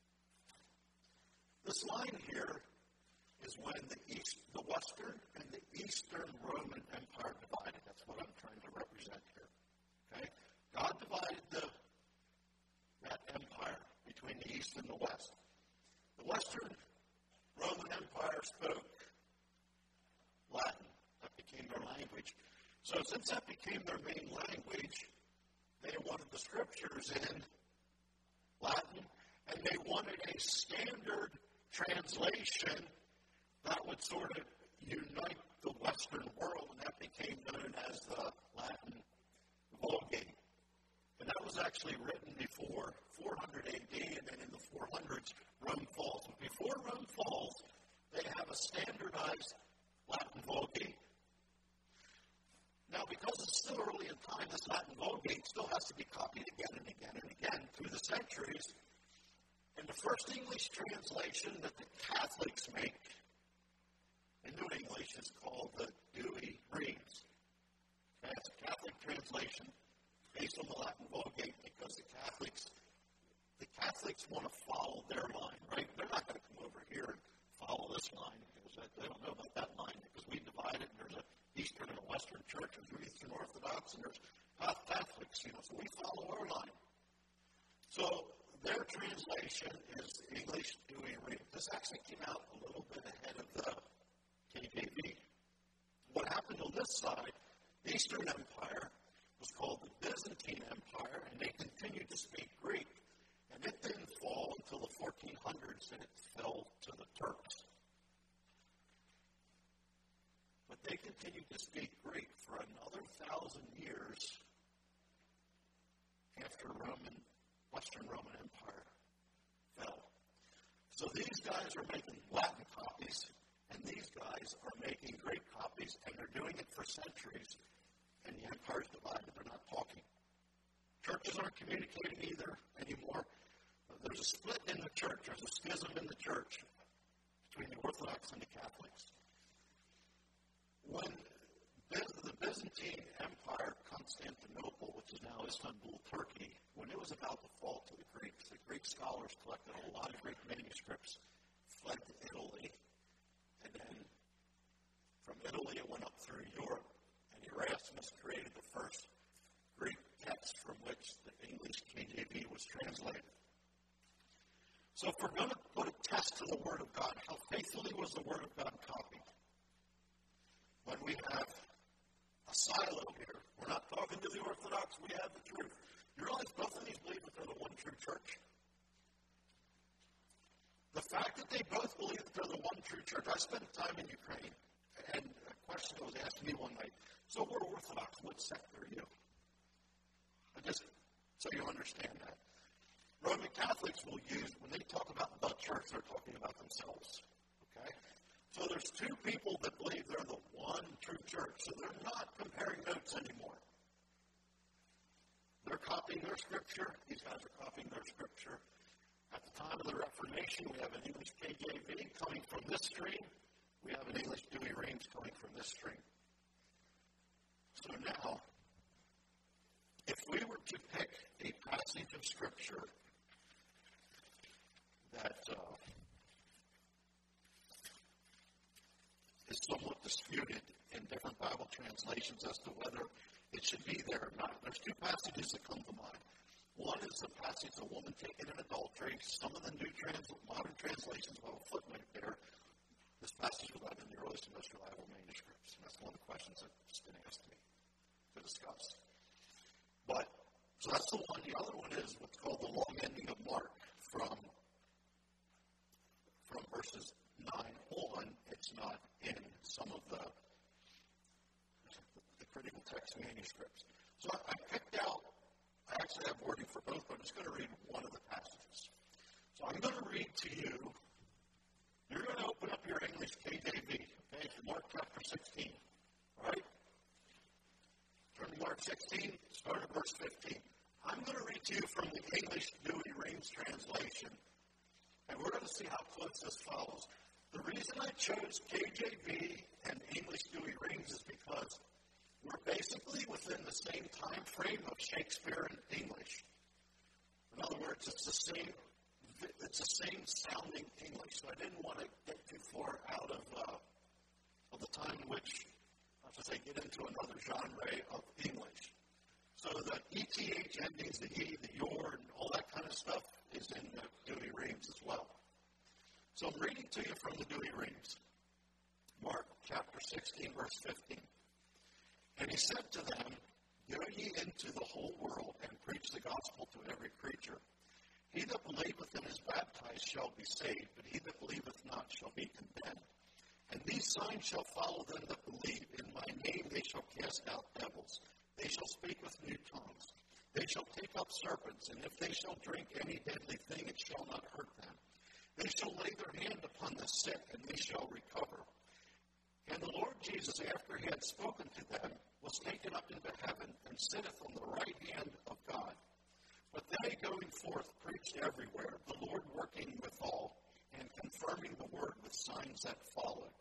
This line here is when the Western and the Eastern Roman Empire divided. That's what I'm trying to represent here. Okay? God divided that empire between the East and the West. The Western Roman Empire spoke Latin. That became their language. So since that became their main language, they wanted the scriptures in Latin, and they wanted a standard translation that would sort of unite the Western world, and that became known as the Latin Vulgate. And that was actually written before 400 AD, and then in the 400s, Rome falls. But before Rome falls, they have a standardized Latin Vulgate. Now, because it's still early in time, this Latin Vulgate still has to be copied again and again and again through the centuries. And the first English translation that the Catholics make in New English is called the Douay-Rheims. Okay, it's a Catholic translation based on the Latin Vulgate, because the Catholics want to follow their line, right? They're not going to come over here and follow this line, because they don't know about that line, because we divide it, and there's an Eastern and a Western church, and there's Eastern Orthodox, and there's Catholics, so we follow our line. So their translation is English Douay-Rheims. This actually came out a little bit ahead of the KJV. What happened on this side, the Eastern Empire, was called the Byzantine Empire, and they continued to speak Greek. And it didn't fall until the 1400s, and it fell to the Turks. But they continued to speak Greek for another 1,000 years after Western Roman Empire So these guys are making Latin copies, and these guys are making Greek copies, and they're doing it for centuries. And the empire's divided. They're not talking. Churches aren't communicating either anymore. There's a split in the church. There's a schism in the church between the Orthodox and the Catholics. When the Byzantine Empire, Constantinople, which is now Istanbul, Turkey, when it was about to fall to the Greek scholars collected a lot of Greek manuscripts, fled to Italy, and then from Italy it went up through Europe, and Erasmus created the first Greek text from which the English KJV was translated. So if we're going to put a test to the Word of God, how faithfully was the Word of God copied? When we have a silo here, we're not talking to the Orthodox, we have the truth. You realize both of these believe that they're the one true church? The fact that they both believe that they're the one true church, I spent time in Ukraine, and a question was asked me one night, so we're Orthodox, what sect are you? Just so you understand that. Roman Catholics will use, when they talk about the church, they're talking about themselves. Okay? So there's two people that believe they're the one true church. So they're not comparing notes anymore. They're copying their scripture. These guys are copying their scripture. At the time of the Reformation, we have an English KJV coming from this stream. We have an English Douay-Rheims coming from this stream. So now, if we were to pick a passage of scripture that is somewhat disputed in different Bible translations as to whether it should be there or not. There's two passages that come to mind. One is the passage of a woman taken in adultery. Some of the modern translations have a footnote there. This passage was not in the earliest and most reliable manuscripts. And that's one of the questions that's been asked me to discuss. So that's the one. The other one is what's called the long ending of Mark from verses 9 on. It's not in some of the critical text manuscripts. So I picked out, I actually have wording for both, but I'm just going to read one of the passages. So I'm going to read to you, you're going to open up your English KJV, okay, Mark chapter 16, all right? Turn to Mark 16, start at verse 15. I'm going to read to you from the English Douay-Rheims translation, and we're going to see how close this follows. The reason I chose KJV and English Douay-Rheims is because we're basically within the same time frame of Shakespeare and English. In other words, it's the same sounding English. So I didn't want to get too far out of the time in which, get into another genre of English. So the ETH endings, the E, the your, and all that kind of stuff is in the Douay-Rheims as well. So I'm reading to you from the Douay-Rheims. Mark chapter 16, verse 15. And he said to them, Go ye into the whole world and preach the gospel to every creature. He that believeth and is baptized shall be saved, but he that believeth not shall be condemned. And these signs shall follow them that believe. In my name they shall cast out devils. They shall speak with new tongues. They shall take up serpents, and if they shall drink any deadly thing, it shall not hurt them. They shall lay their hand upon the sick, and they shall recover. And the Lord Jesus, after he had spoken to them, was taken up into heaven, and sitteth on the right hand of God. But they, going forth, preached everywhere, the Lord working with all, and confirming the word with signs that followed.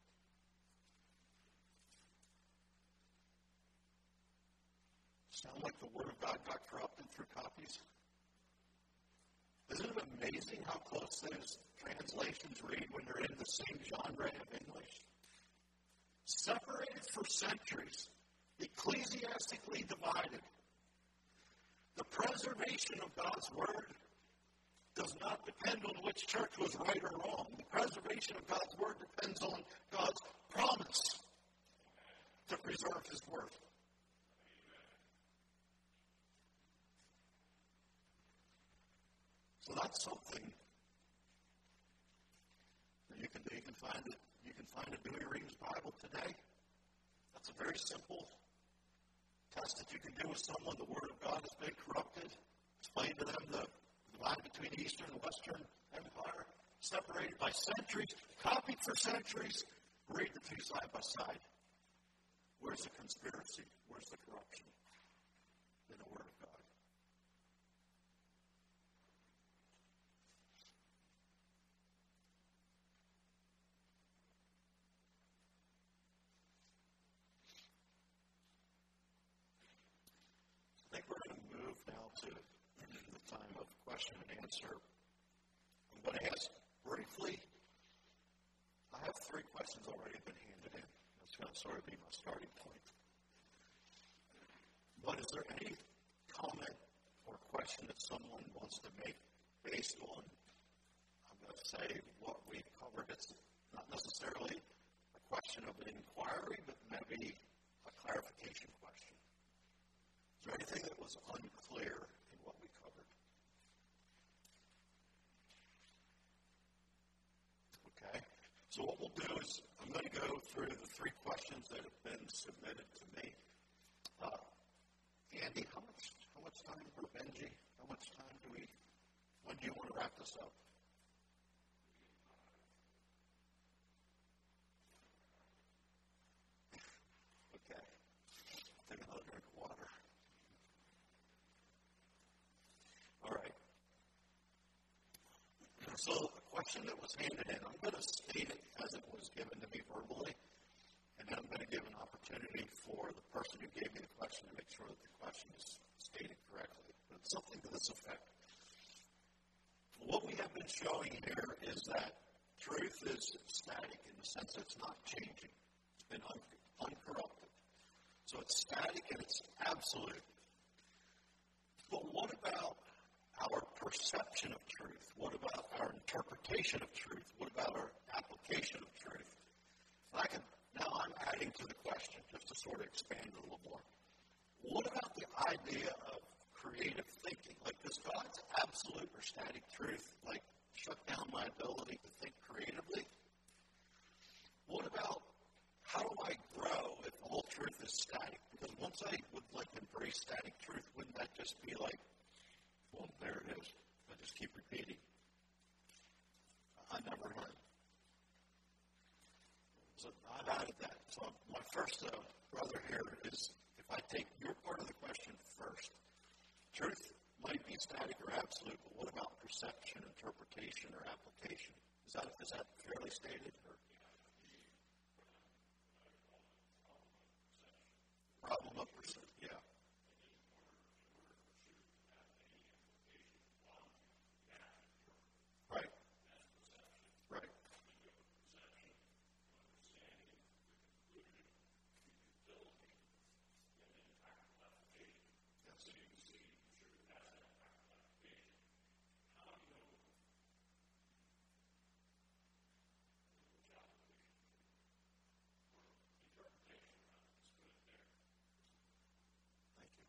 Sound like the Word of God got corrupted through copies? Isn't it amazing how close those translations read when they're in the same genre of English? Separated for centuries, ecclesiastically divided. The preservation of God's Word does not depend on which church was right or wrong. The preservation of God's Word depends on God's promise to preserve His Word. So that's something that you can do. You can find a Douay-Rheims Bible today. That's a very simple test that you can do with someone. The Word of God has been corrupted. Explain to them the divide between the Eastern and Western Empire. separated by centuries, copied for centuries. Read the two side by side. Where's the conspiracy? Where's the corruption? In the Word of God. I think we're going to move now to the time of question and answer. I'm going to ask briefly. I have 3 questions already been handed in. That's going to sort of be my starting point. But is there any comment or question that someone wants to make based on, I'm going to say, what we've covered? It's not necessarily a question of an inquiry, but maybe a clarification question. Is there anything that was unclear in what we covered? Okay. So what we'll do is I'm going to go through the 3 questions that have been submitted to me. Andy, how much time, or Benji, how much time when do you want to wrap this up? Okay. Take another drink of water. All right. So the question that was handed in, I'm going to state it as it was given to me verbally, and then I'm going to give an opportunity for the person who gave me the question to make sure that the question is stated correctly. But it's something to this effect. What we have been showing here is that truth is static in the sense that it's not changing. It's been uncorrupted. So it's static and it's absolute. But what about our perception of truth? What about our interpretation of truth? What about our application of truth? Now I'm adding to the question just to sort of expand a little more. What about the idea of creative thinking? Like, does God's absolute or static truth, like, shut down my ability to think creatively? What about how do I grow if all truth is static? Because once I would like embrace static truth, wouldn't that just be like, well, there it is. I just keep repeating. I never learn. So I've added that. So my first brother here is, if I take your part of the question first, truth might be static or absolute, but what about perception, interpretation, or application? Is that fairly stated? Or? Problem of perception, yeah. Right. Right. Thank you.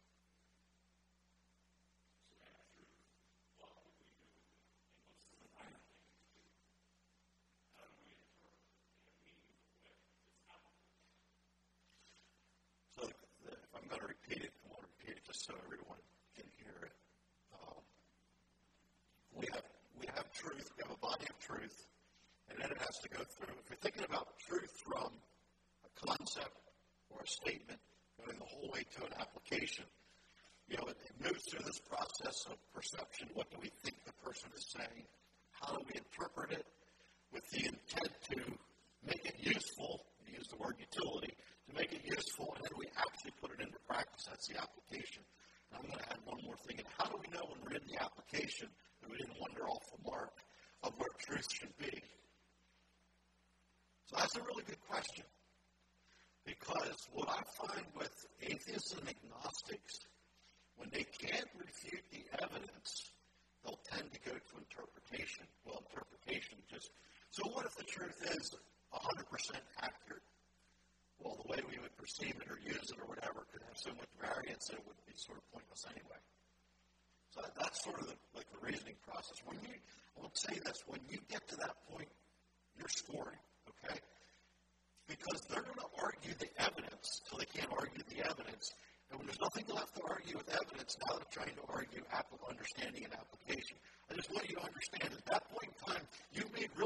So if I'm going to repeat it, I want to repeat it just so everyone can hear it. We have truth, we have a body of truth, and then it has to go through. If you're thinking about truth from a concept or a statement going the whole way to an application, it moves through this process of perception. What do we think the person is saying? How do we interpret it with the intent to make it useful? We use the word utility, to make it useful, and then we actually put it into practice. That's the application. And I'm going to add one more thing. And how do we know when we're in the application that we didn't wander off the mark of where truth should be? So that's a really good question. Because what I find with atheists and agnostics, when they can't refute the evidence, they'll tend to go to interpretation. Well, interpretation just, so what if the truth is 100% accurate? Well, the way we would perceive it or use it or whatever could have so much variance that it would be sort of pointless anyway. So that's sort of the reasoning process. I would say this, when you get to that point, you're scoring, okay? Because they're going to argue the evidence till they can't argue the evidence. And when there's nothing left to argue with evidence, now they're trying to argue understanding and application. I just want you to understand, at that point in time, you made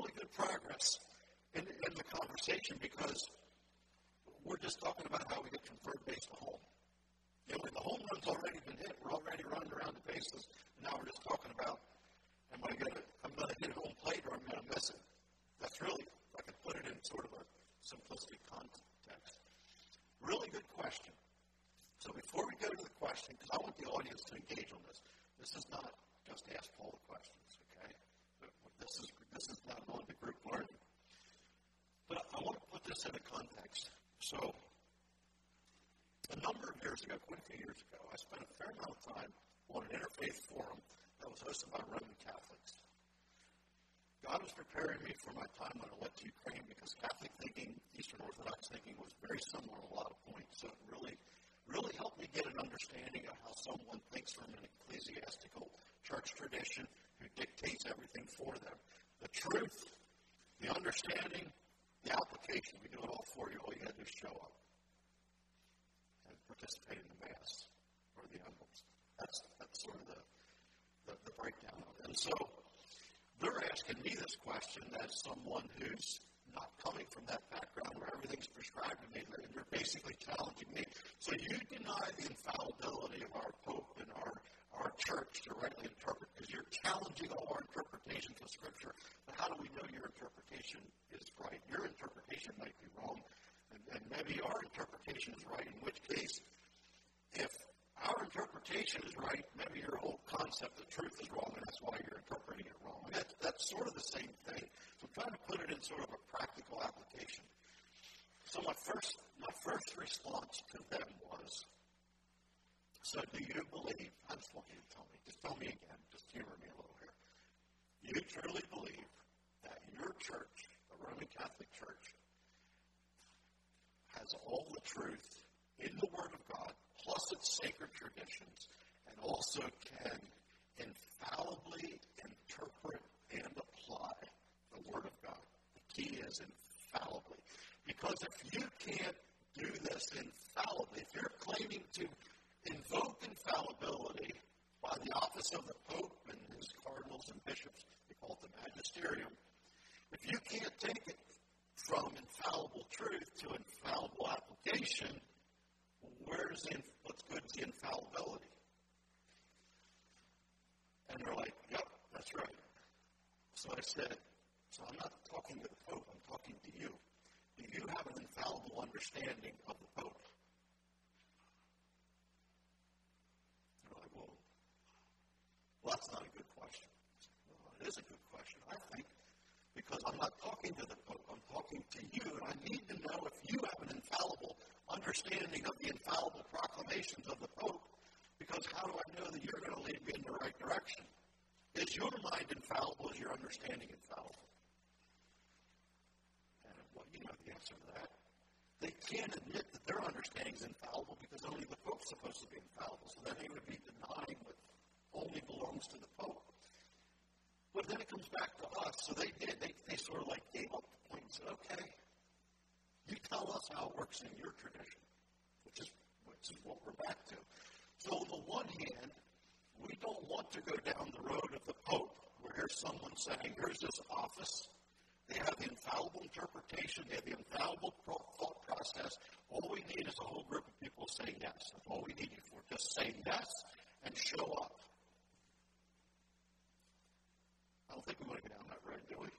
we're just talking about how we get conferred based on home. When the home run's already been hit, we're already running around the bases, and now we're just talking about, I'm going to hit it home plate or I'm going to miss it. That's really, I could put it in sort of a simplistic context. Really good question. So before we go to the question, because I want the audience to engage on this, this is not just ask Paul the questions, okay? This is not on the group learning. But I want to put this in a context. So a number of years ago, quite a few years ago, I spent a fair amount of time on an interfaith forum that was hosted by Roman Catholics. God was preparing me for my time when I went to Ukraine because Catholic thinking, Eastern Orthodox thinking was very similar on a lot of points. So it really helped me get an understanding of how someone thinks from an ecclesiastical church tradition who dictates everything for them. The truth, the understanding, the application, we do it all for you. All you had to do is show up and participate in the Mass or the emblems. That's sort of the breakdown of it. And so they're asking me this question as someone who's not coming from that background where everything's prescribed to me. They're basically challenging me. So you deny the infallibility of our Pope and our church to rightly interpret because you're challenging all our interpretations of Scripture. But how do we know your interpretation is right? Your interpretation might be wrong, and maybe our interpretation is right, in which case, if our interpretation is right, maybe your whole concept of truth is wrong, and that's why you're interpreting it wrong. And that's sort of the same thing. So I'm trying to put it in sort of a practical application. So my first response to them was, so do you believe, I just want you to tell me again, just humor me a little here. You truly believe that your church, the Roman Catholic Church, has all the truth in the Word of God, plus its sacred traditions, and also can infallibly interpret and apply the Word of God. The key is infallibly. Because if you can't do this infallibly, if you're claiming to invoke infallibility by the office of the Pope and his cardinals and bishops, they call it the magisterium, if you can't take it from infallible truth to infallible application, what's good is the infallibility? And they're like, yep, that's right. So I said, so I'm not talking to the Pope, I'm talking to you. Do you have an infallible understanding of the Pope? They're like, well, that's not a good question. Well, it is a good question, I think, because I'm not talking to the Pope, I'm talking to you, and I need to know if you have an infallible understanding of the infallible proclamations of the Pope, because how do I know that you're going to lead me in the right direction? Is your mind infallible? Is your understanding infallible? And well, you know the answer to that. They can't admit that their understanding is infallible because only the Pope's supposed to be infallible, so then they would be denying what only belongs to the Pope. But then it comes back to us. So they did. They sort of like gave up the point and said, okay, you tell us how it works in your tradition, which is what we're back to. So on the one hand, we don't want to go down the road of the Pope, where here's someone saying, here's this office. They have the infallible interpretation. They have the infallible thought process. All we need is a whole group of people saying yes. That's all we need you for. Just say yes and show up. I don't think we want to go down that road, do we?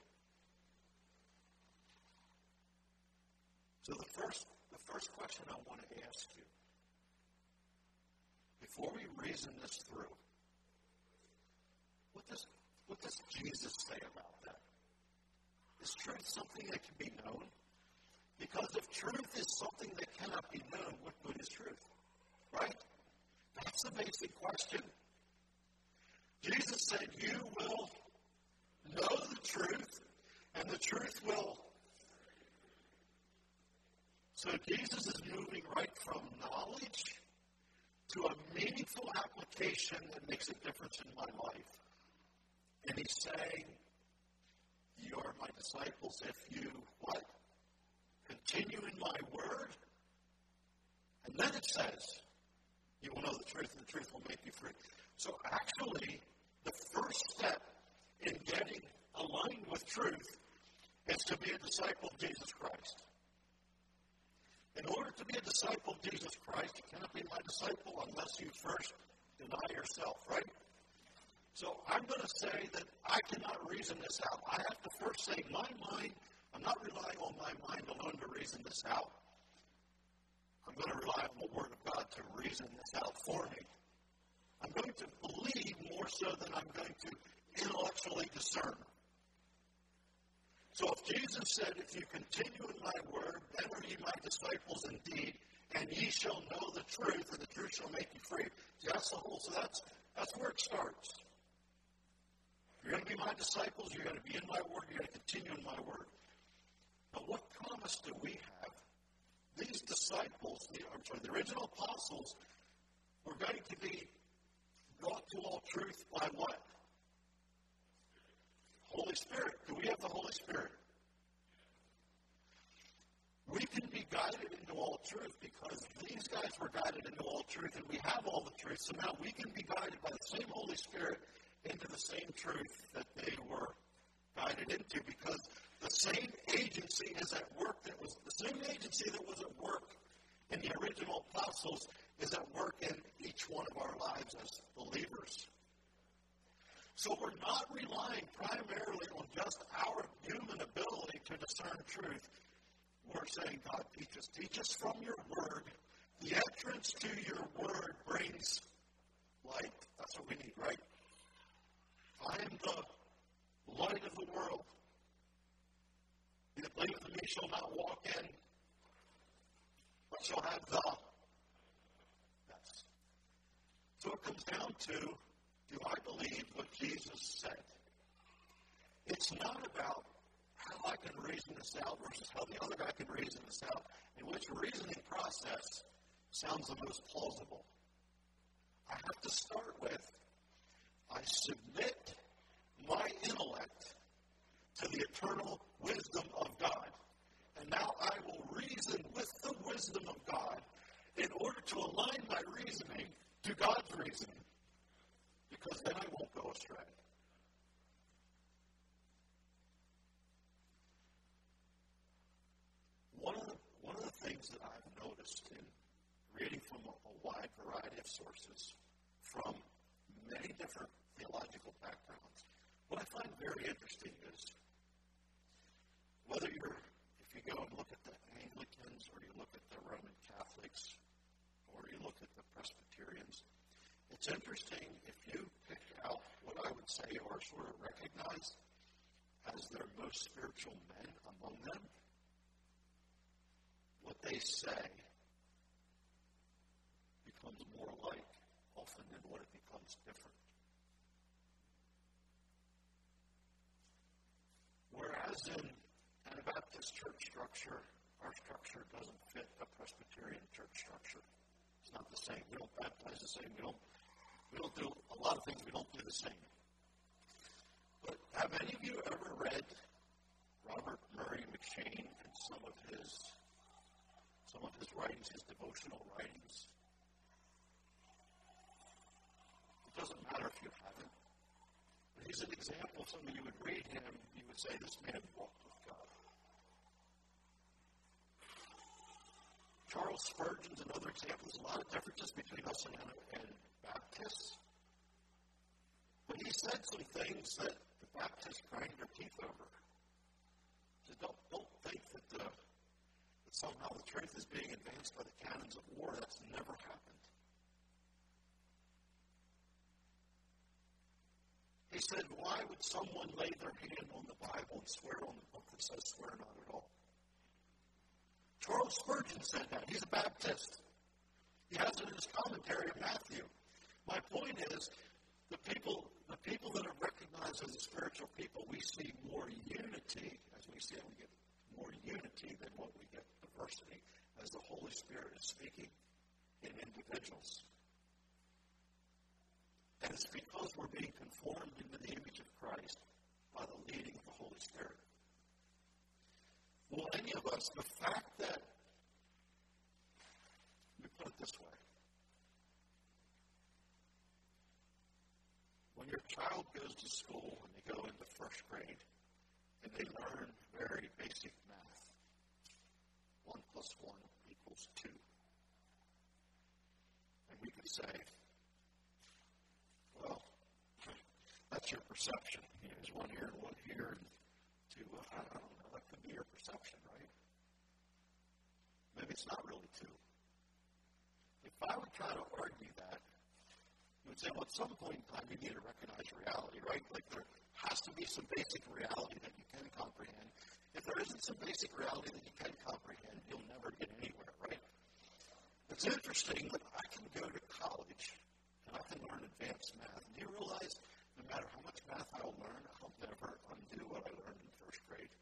So the first question I want to ask you, before we reason this through, what does Jesus say about that? Is truth something that can be known? Because if truth is something that cannot be known, what good is truth? Right? That's the basic question. Jesus said, you will know the truth, and the truth will. So Jesus is moving right from knowledge to a meaningful application that makes a difference in my life. And he's saying, you are my disciples if you, what? Continue in my word. And then it says, you will know the truth, and the truth will make you free. So actually, the first step in getting aligned with truth is to be a disciple of Jesus Christ. In order to be a disciple of Jesus Christ, you cannot be my disciple unless you first deny yourself, right? So I'm going to say that I cannot reason this out. I have to first say my mind, I'm not relying on my mind alone to reason this out. I'm going to rely on the Word of God to reason this out for me. I'm going to believe more so than I'm going to intellectually discern. So if Jesus said, if you continue in my word, then are ye my disciples indeed, and ye shall know the truth, and the truth shall make you free. See, that's the whole, so that's where it starts. You're going to be my disciples, you're going to be in my word, you're going to continue in my word. Now, what promise do we have? These disciples, the original apostles, were going to be brought to all truth by what? Holy Spirit. Do we have the Holy Spirit? We can be guided into all truth because these guys were guided into all truth and we have all the truth. So now we can be guided by the same Holy Spirit into the same truth that they were guided into because the same agency is at work the same agency that was at work in the original apostles is at work in each one of our lives as believers. So we're not relying primarily on just our human ability to discern truth. We're saying, God, teach us from your word. The entrance to your word brings light. That's what we need, right? I am the light of the world. He that believeth in me shall not walk in, but shall have the. Yes. So it comes down to, do I believe what Jesus said? It's not about how I can reason this out versus how the other guy can reason this out, in which reasoning process sounds the most plausible. I have to start with, I submit my intellect to the eternal wisdom of God. And now I will reason with the wisdom of God in order to align my reasoning to God's reasoning. Because then I won't go astray. One of the things that I've noticed in reading from a wide variety of sources, from many different theological backgrounds, what I find very interesting is if you go and look at the Anglicans, or you look at the Roman Catholics, or you look at the Presbyterians, it's interesting if you pick out what I would say are sort of recognized as their most spiritual men among them, what they say becomes more alike often than what it becomes different. Whereas in Anabaptist church structure, our structure doesn't fit a Presbyterian church structure. It's not the same. We don't baptize the same. We don't do a lot of things. We don't do the same. But have any of you ever read Robert Murray McCheyne and some of his writings, his devotional writings? It doesn't matter if you haven't. But he's an example. Some of you would read him, you would say this man walked with God. Charles Spurgeon's another example. There's a lot of differences between us and Baptists. But he said some things that the Baptists grind their teeth over. So don't think that somehow the truth is being advanced by the cannons of war. That's never happened. He said, why would someone lay their hand on the Bible and swear on the book that says swear not at all? Charles Spurgeon said that. He's a Baptist. He has it in his commentary of Matthew. My point is, the people that are recognized as the spiritual people, we see more unity. As we see it, we get more unity than what we get diversity as the Holy Spirit is speaking in individuals. And it's because we're being conformed into the image of Christ by the leading of the Holy Spirit. Will any of us, the fact that, let me put it this way, when your child goes to school and they go into first grade and they learn very basic math, 1 + 1 = equals 2. And we could say, well, that's your perception. There's one here and one here. And two, I don't know, that could be your perception, right? Maybe it's not really 2. If I would try to argue that, you would say, well, at some point in time, you need to recognize reality, right? Like there has to be some basic reality that you can comprehend. If there isn't some basic reality that you can comprehend, you'll never get anywhere, right? It's interesting that I can go to college and I can learn advanced math. Do you realize no matter how much math I'll learn, I'll never undo what I learned in first grade?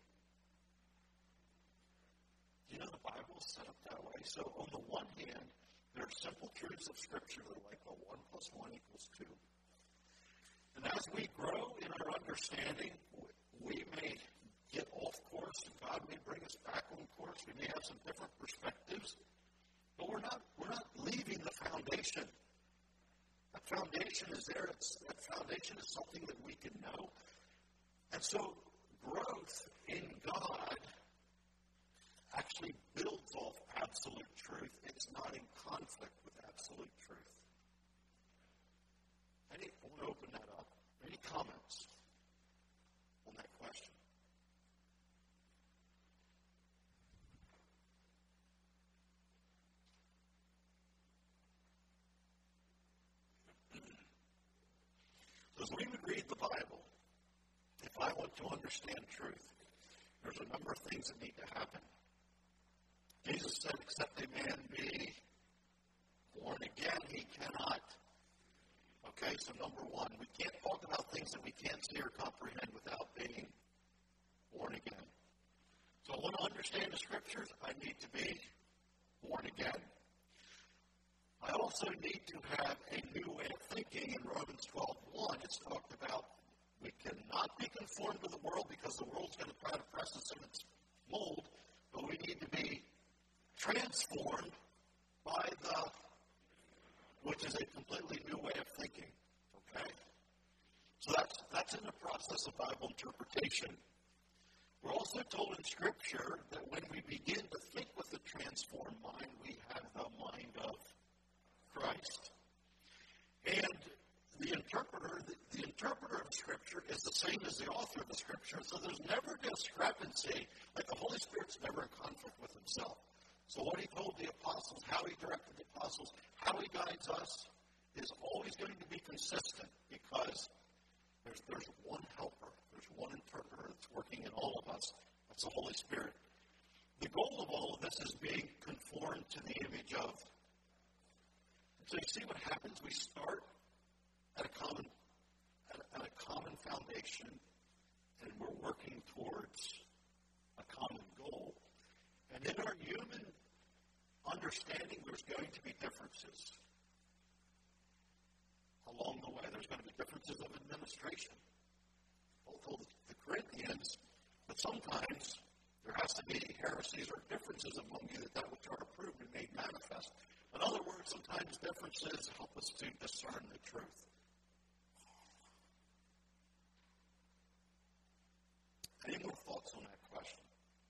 You know, the Bible is set up that way. So on the one hand, there are simple truths of Scripture that are like, well, 1 plus 1 equals 2. And as we grow in our understanding, we may get off course, and God may bring us back on course. We may have some different perspectives, but we're not leaving the foundation. That foundation is there. That foundation is something that we can know. And so growth in God actually builds off absolute truth. It's not in conflict with absolute truth. I want to open that up. Any comments on that question? As we would read the Bible, if I want to understand truth, there's a number of things that need to happen. Jesus said, except a man be born again, he cannot. Okay, so number one, we can't talk about things that we can't see or comprehend without being born again. So I want to understand the Scriptures, I need to be born again. I also need to have a new way of thinking. In Romans 12:1, it's talked about we cannot be conformed to the world because the world's going to try to press us in its mold, but we need to be transformed by which is a completely new way of thinking. Okay? So that's in the process of Bible interpretation. We're also told in Scripture that when we begin to think with a transformed mind, we have the mind of Christ. And the interpreter of Scripture is the same as the author of the Scripture, so there's never discrepancy. Like the Holy Spirit's never in conflict with himself. So what he told the apostles, how he directed the apostles, how he guides us, is always going to be consistent because there's one helper, there's one interpreter that's working in all of us. That's the Holy Spirit. The goal of all of this is being conformed to the image of. So you see what happens? We start at a common foundation, and we're working towards a common goal. And in our human understanding, there's going to be differences. Along the way, there's going to be differences of administration. Paul told the Corinthians that sometimes there has to be heresies or differences among you that which are approved and made manifest. In other words, sometimes differences help us to discern the truth. Any more thoughts on that question?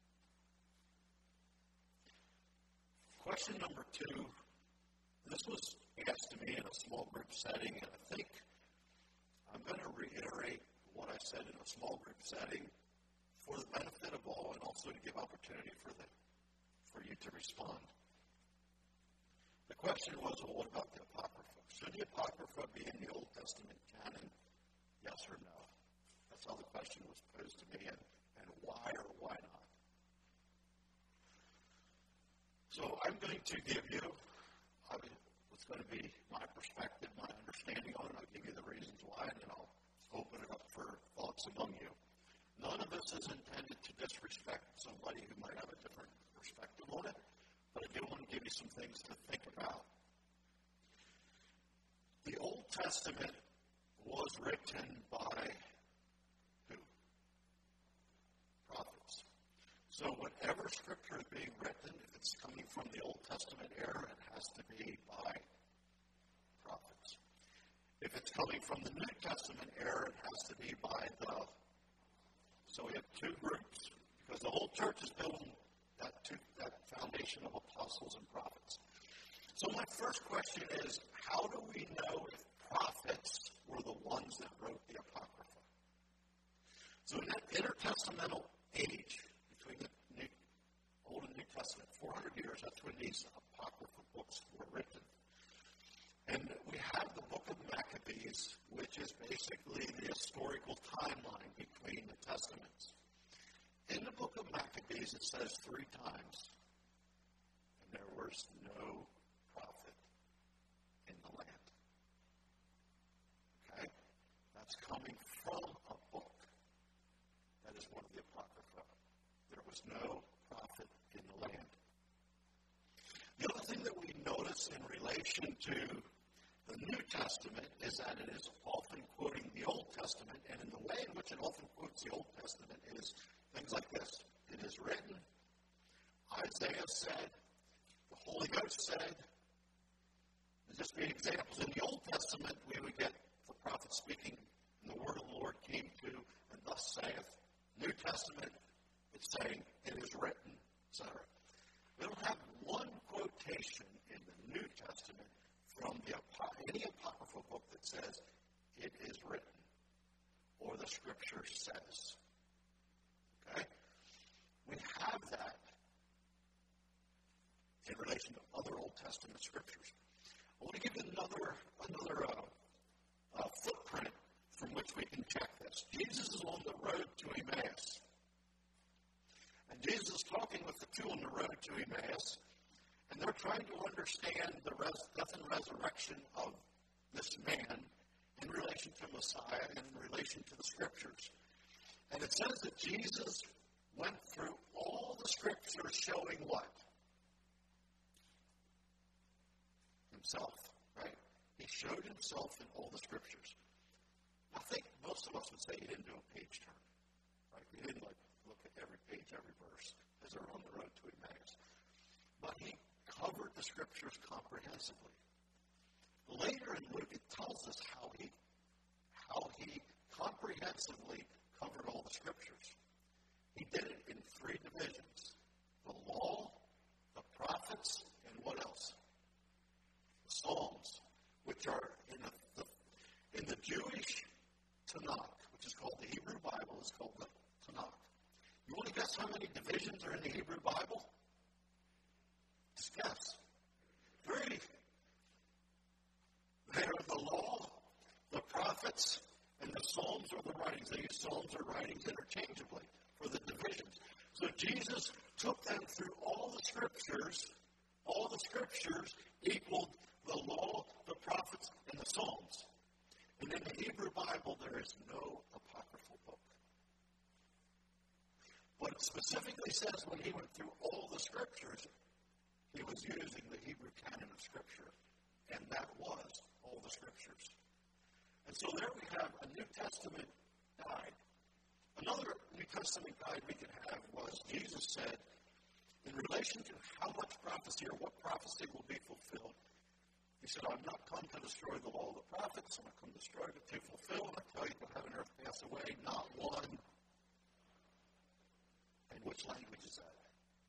Question number 2, this was asked to me in a small group setting, and I think I'm going to reiterate what I said in a small group setting for the benefit of all and also to give opportunity for you to respond. The question was, well, what about the Apocrypha? Should the Apocrypha be in the Old Testament canon? Yes or no? That's how the question was posed to me, and why or why not? So I'm going to give you what's going to be my perspective, my understanding on it. I'll give you the reasons why, and then I'll open it up for thoughts among you. None of this is intended to disrespect somebody who might have a different perspective on it, but I do want to give you some things to think about. The Old Testament was written by who? Prophets. So whatever Scripture is being written, if it's coming from the Old Testament era, it has to be by prophets. If it's coming from the New Testament era, it has to be by So we have two groups, because the whole church is built on that foundation of apostles and prophets. So my first question is, how do we know if prophets were the ones that wrote the Apocrypha? So in that intertestamental age, between the Old and New Testament, 400 years, that's when these Apocrypha books were written. And we have the book of Maccabees, which is basically the historical timeline between the Testaments. In the book of Maccabees, it says 3 times, and there was no prophet in the land. Okay? That's coming from a book. That is one of the Apocrypha. There was no prophet in the land. The other thing that we notice in relation to the New Testament is that it is often quoting the Old Testament, and in the way in which it often quotes the Old Testament is things like this. It is written, Isaiah said, the Holy Ghost said. And just be examples. In the Old Testament, we would get the prophet speaking, and the word of the Lord came to, and thus saith. New Testament, it's saying, it is written, etc. We don't have one quotation in the New Testament from any apocryphal book that says, it is written, or the Scripture says. Okay? We have that in relation to other Old Testament Scriptures. I want to give you another footprint from which we can check this. Jesus is on the road to Emmaus. And Jesus is talking with the two on the road to Emmaus, and they're trying to understand the death and resurrection of this man in relation to Messiah and in relation to the Scriptures. And it says that Jesus went through all the Scriptures showing what? Himself, right? He showed himself in all the Scriptures. I think most of us would say he didn't do a page turn, right? He didn't look at every page, every verse as they're on the road to Emmaus. But he covered the Scriptures comprehensively. Later in Luke, it tells us how he comprehensively covered all the Scriptures. He did it in 3 divisions: the law, the prophets, and what else? The Psalms, which are in the Jewish Tanakh, which is called the Hebrew Bible, is called the Tanakh. You want to guess how many divisions are in the Hebrew Bible? Just guess. 3. They are the law, the prophets, and the Psalms or the writings. They use Psalms or writings interchangeably for the divisions. So Jesus took them through all the Scriptures. All the Scriptures equaled the law, the prophets, and the Psalms. And in the Hebrew Bible, there is no apocryphal book. But it specifically says when he went through all the Scriptures, he was using the Hebrew canon of Scripture. And that was all the Scriptures. And so there we have a New Testament guide. Another New Testament guide we can have was Jesus said, in relation to how much prophecy or what prophecy will be fulfilled, he said, I'm not come to destroy the law of the prophets. I'm not come to destroy but to fulfill. And I tell you, will heaven and earth pass away, not one. And which language is that?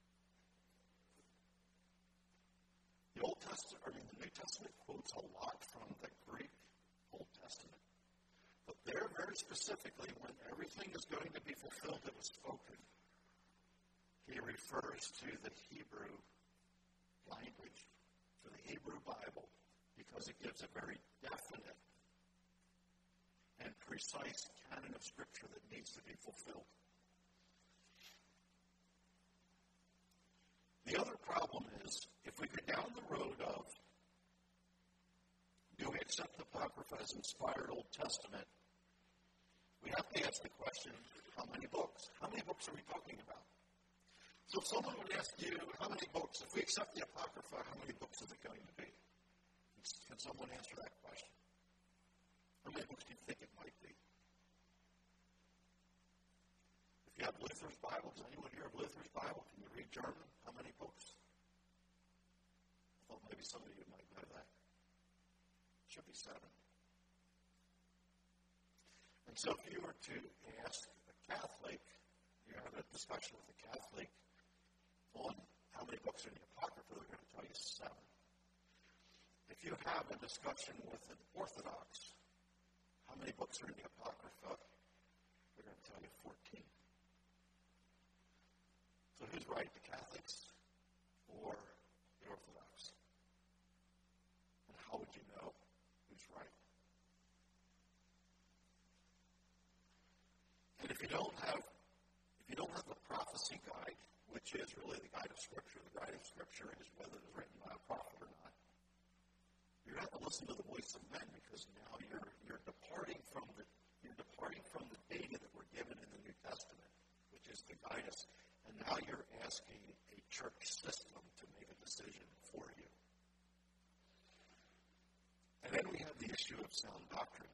The New Testament quotes a lot from the Greek Old Testament. But there, very specifically, when everything is going to be fulfilled that was spoken, he refers to the Hebrew language, to the Hebrew Bible, because it gives a very definite and precise canon of Scripture that needs to be fulfilled. The other problem is, if we go down the road of, do we accept the Apocrypha as inspired Old Testament, we have to ask the question, how many books? How many books are we talking about? So if someone would ask you, how many books, if we accept the Apocrypha, how many books is it going to be? Can someone answer that question? How many books do you think it might be? If you have Luther's Bible, does anyone here have Luther's Bible? Can you read German? How many books? I thought maybe some of you might know that. It should be 7. And so if you were to ask a Catholic, you have a discussion with a Catholic on how many books are in the Apocrypha, they're going to tell you 7. have a discussion with an Orthodox. How many books are in the Apocrypha? They're going to tell you 14. So who's right, the Catholics or the Orthodox? And how would you know who's right? And if you don't have the prophecy guide, which is really the guide of Scripture, the guide of Scripture is whether it was written by a prophet or not. You're going to have to listen to the voice of men because now you're departing from the data that were given in the New Testament, which is to guide us, and now you're asking a church system to make a decision for you. And then we have the issue of sound doctrine.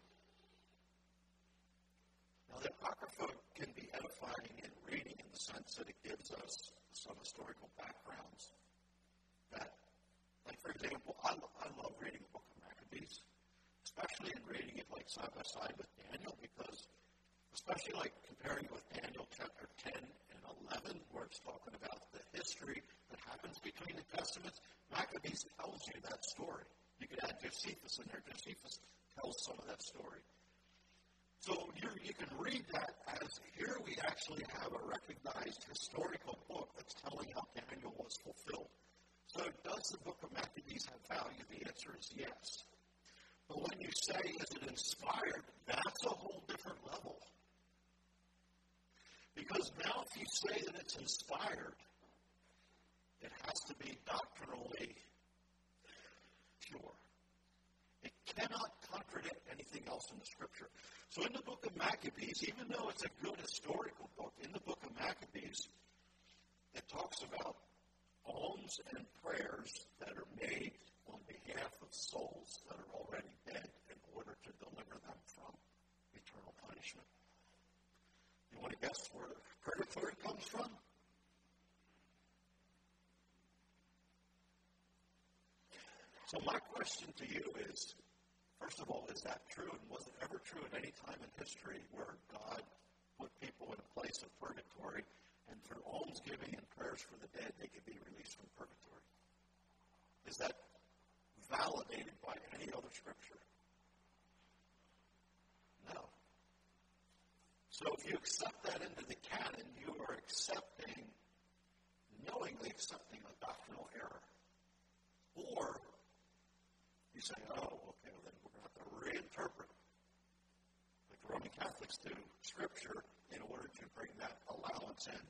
Now, the Apocrypha can be edifying in reading in the sense that it gives us some historical backgrounds that, like, for example, I love reading the book of Maccabees, especially in reading it, like, side by side with Daniel, because, especially, like, comparing with Daniel chapter 10 and 11, where it's talking about the history that happens between the Testaments, Maccabees tells you that story. You could add Josephus in there. Josephus tells some of that story. So you can read that as here we actually have a recognized historical book that's telling how Daniel was fulfilled. So does the book of Maccabees have value? The answer is yes. But when you say, is it inspired, that's a whole different level. Because now if you say that it's inspired, it has to be doctrinally pure. It cannot contradict anything else in the Scripture. So in the book of Maccabees, even though it's a good historical book, in the book of Maccabees, it talks about alms and prayers that are made on behalf of souls that are already dead in order to deliver them from eternal punishment. You want to guess where purgatory comes from? So my question to you is, first of all, is that true? And was it ever true at any time in history where God put people in a place of purgatory and through almsgiving and prayers for the dead, they could be released from purgatory? Is that validated by any other Scripture? No. So if you accept that into the canon, you are knowingly accepting a doctrinal error. Or you say, oh, okay, well then we're going to have to reinterpret, like the Roman Catholics do, Scripture in order to bring that allowance in.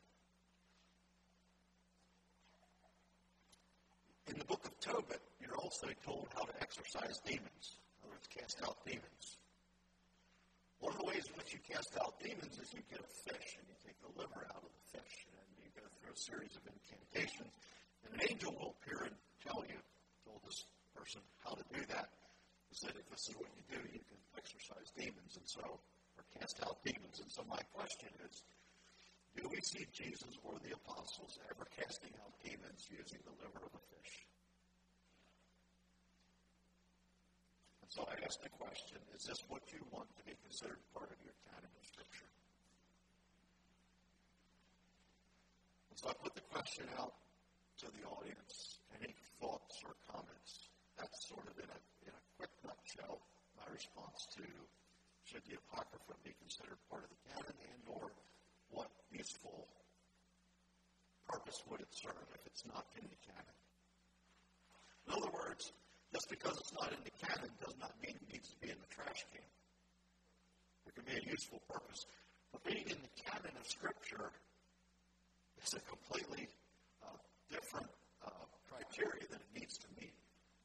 In the book of Tobit, you're also told how to exorcise demons. In other words, cast out demons. One of the ways in which you cast out demons is you get a fish and you take the liver out of the fish and you go through a series of incantations. And an angel will appear and told this person how to do that. He said, if this is what you do, you can exorcise demons or cast out demons. And so my question is, do we see Jesus or the apostles ever casting out demons using the liver of a fish? And so I ask the question, is this what you want to be considered part of your canon of Scripture? And so I put the question out to the audience. Any thoughts or comments? That's sort of in a quick nutshell my response to should the Apocrypha be considered part of the canon and or what useful purpose would it serve if it's not in the canon? In other words, just because it's not in the canon does not mean it needs to be in the trash can. It can be a useful purpose. But being in the canon of Scripture is a completely different criteria that it needs to meet.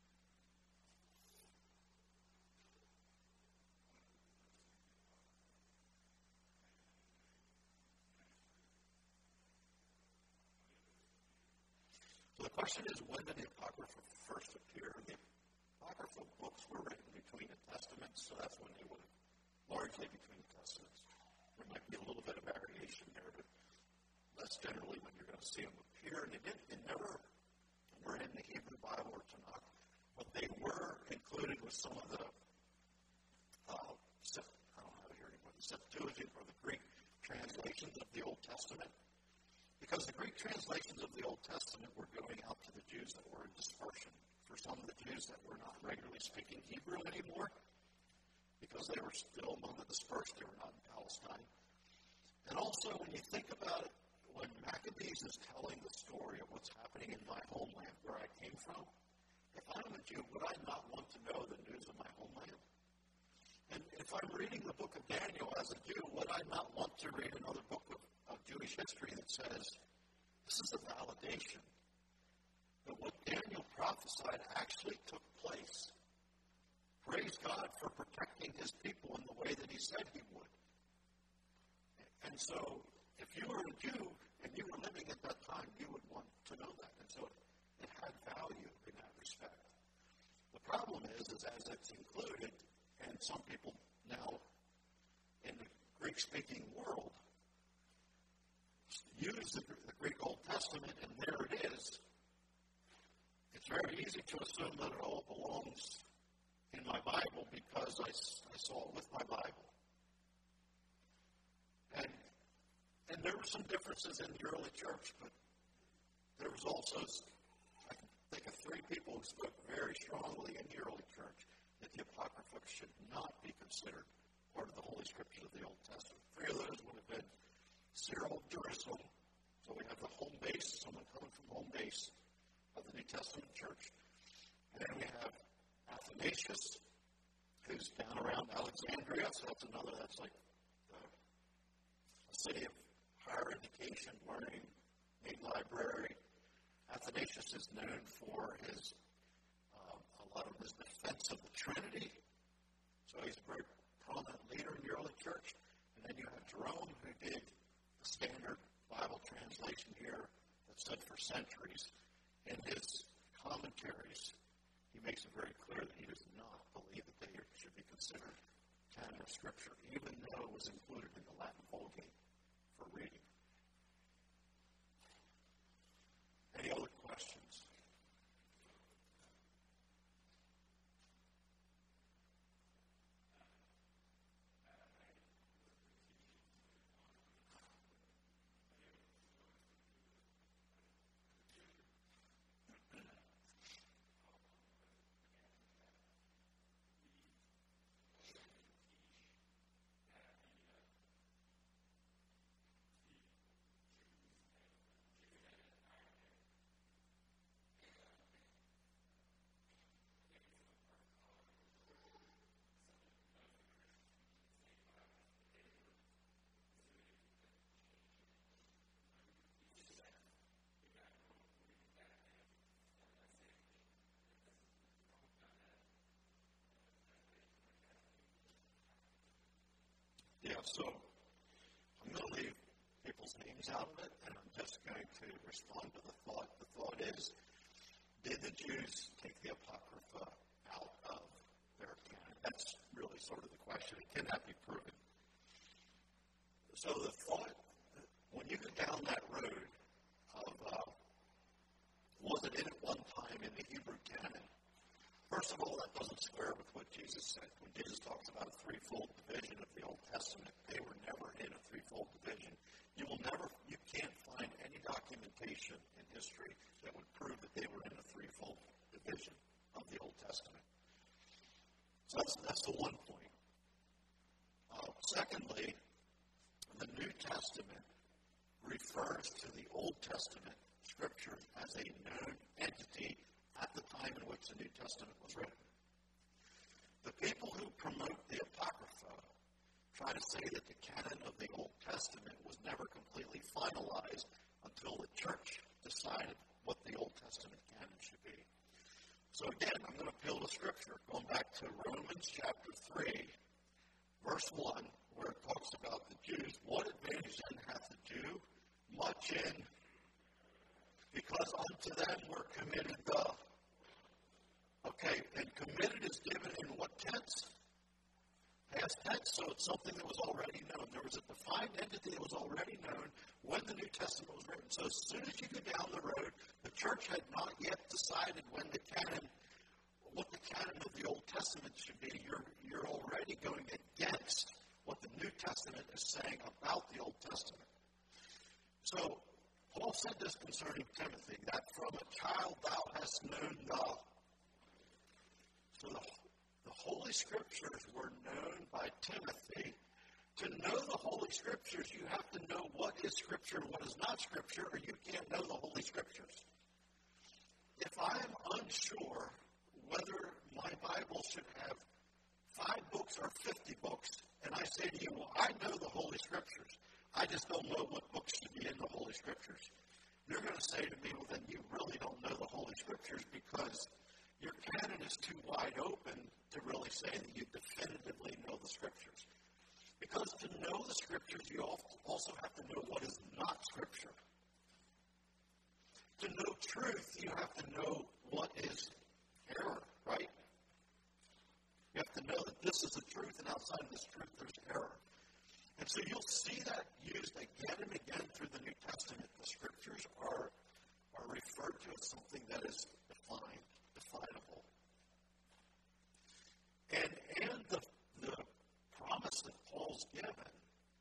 So the question is, when did the Apocrypha first appear? The Apocryphal books were written between the Testaments, so that's when they would have largely between the Testaments. There might be a little bit of variation there, but that's generally when you're going to see them appear. And they never were in the Hebrew Bible or Tanakh, but they were included with some of the Septuagint or the Greek translations of the Old Testament. Because the Greek translations of the Old Testament were going out to the Jews that were in dispersion for some of the Jews that were not regularly speaking Hebrew anymore because they were still among the dispersed. They were not in Palestine. And also, when you think about it, when Maccabees is telling the story of what's happening in my homeland, where I came from, if I'm a Jew, would I not want to know the news of my homeland? And if I'm reading the book of Daniel as a Jew, would I not want to read another book of Jewish history that says, this is a validation that what Daniel prophesied actually took place? Praise God for protecting his people in the way that he said he would. And so, if you were a Jew and you were living at that time, you would want to know that. And so, it had value in that respect. The problem is as it's included, and some people now in the Greek-speaking world use the Greek Old Testament, and there it is. It's very easy to assume that it all belongs in my Bible because I saw it with my Bible. And there were some differences in the early church, but there was also, I can think of three people who spoke very strongly in the early church that the Apocrypha should not be considered part of the Holy Scriptures of the Old Testament. Three of those would have been Cyril of Jerusalem, so we have the home base, someone coming from home base of the New Testament church. And then we have Athanasius, who's down around Alexandria, so that's like a city of higher education, learning, a library. Athanasius is known for his a lot of his defense of the Trinity, so he's a very prominent leader in the early church. And then you have Jerome, who did the standard Bible translation here that stood for centuries. In his commentaries, he makes it very clear that he does not believe that they should be considered canon of Scripture, even though it was included in the Latin Vulgate for reading. Any other questions? Yeah, so I'm going to leave people's names out of it, and I'm just going to respond to the thought. The thought is, did the Jews take the Apocrypha out of their canon? That's really sort of the question. Can that be proven? So the thought, when you go down that road of, was it in at one time in the Hebrew canon? First of all, that doesn't square with what Jesus said. When Jesus talks about a threefold division of the Old Testament, they were never in a threefold division. You can't find any documentation in history that would prove that they were in a threefold division of the Old Testament. So that's the one point. Secondly, the New Testament refers to the Old Testament Scriptures as a known entity at the time in which the New Testament was written. The people who promote the Apocrypha try to say that the canon of the Old Testament was never completely finalized until the church decided what the Old Testament canon should be. So again, I'm going to appeal to Scripture, going back to Romans chapter 3, verse 1, where it talks about the Jews. What advantage then hath the Jew? Much in, because unto them were committed the. Okay, and committed is given in what tense? Past tense, so it's something that was already known. There was a defined entity that was already known when the New Testament was written. So as soon as you go down the road, the church had not yet decided what the canon of the Old Testament should be. You're already going against what the New Testament is saying about the Old Testament. So Paul said this concerning Timothy, that from a child thou hast known the Holy Scriptures were known by Timothy. To know the Holy Scriptures, you have to know what is Scripture and what is not Scripture, or you can't know the Holy Scriptures. If I'm unsure whether my Bible should have 5 books or 50 books, and I say to you, well, I know the Holy Scriptures, I just don't know what books should be in the Holy Scriptures. You're going to say to me, well, then you really don't know the Holy Scriptures because your canon is too wide open to really say that you definitively know the Scriptures. Because to know the Scriptures, you also have to know what is not Scripture. To know truth, you have to know what is error, right? You have to know that this is the truth, and outside of this truth, there's error. And so you'll see that used again and again through the New Testament. The Scriptures are referred to as something that is definable. And the promise that Paul's given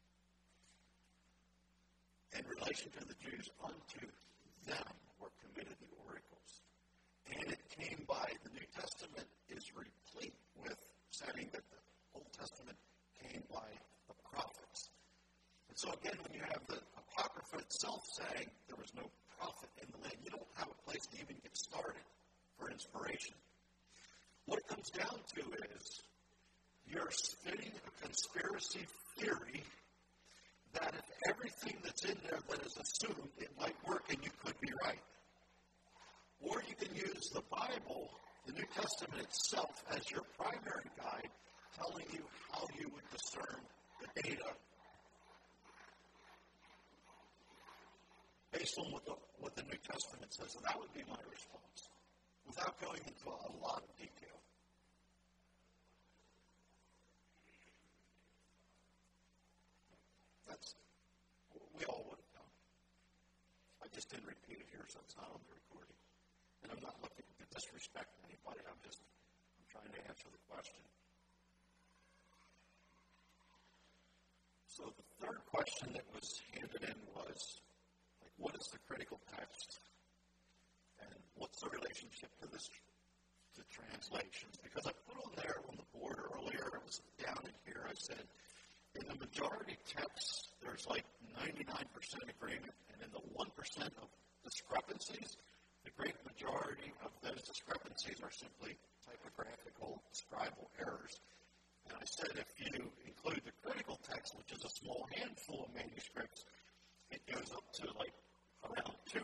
in relation to the Jews, unto them were committed the oracles. And it came by, the New Testament is replete with saying that the Old Testament came by the prophets. And so again, when you have the Apocrypha itself saying there was no prophet in the land, you don't have a place to even get started for inspiration. What it comes down to is you're spinning a conspiracy theory that if everything that's in there that is assumed, it might work and you could be right. Or you can use the Bible, the New Testament itself, as your primary guide, telling you how you would discern the data based on what the New Testament says. And that would be my response, without going into a lot of detail. We all would have done. I just didn't repeat it here, so it's not on the recording. And I'm not looking to disrespect anybody. I'm trying to answer the question. So the third question that was handed in was, like, what is the critical text? And what's the relationship to translations? Because I put on there on the board earlier, it was down in here, I said, in the majority texts, there's like 99% agreement, and in the 1% of discrepancies, the great majority of those discrepancies are simply typographical, scribal errors. And I said if you include the critical text, which is a small handful of manuscripts, it goes up to like around 2%.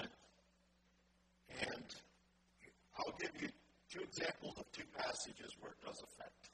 And I'll give you 2 examples of 2 passages where it does affect.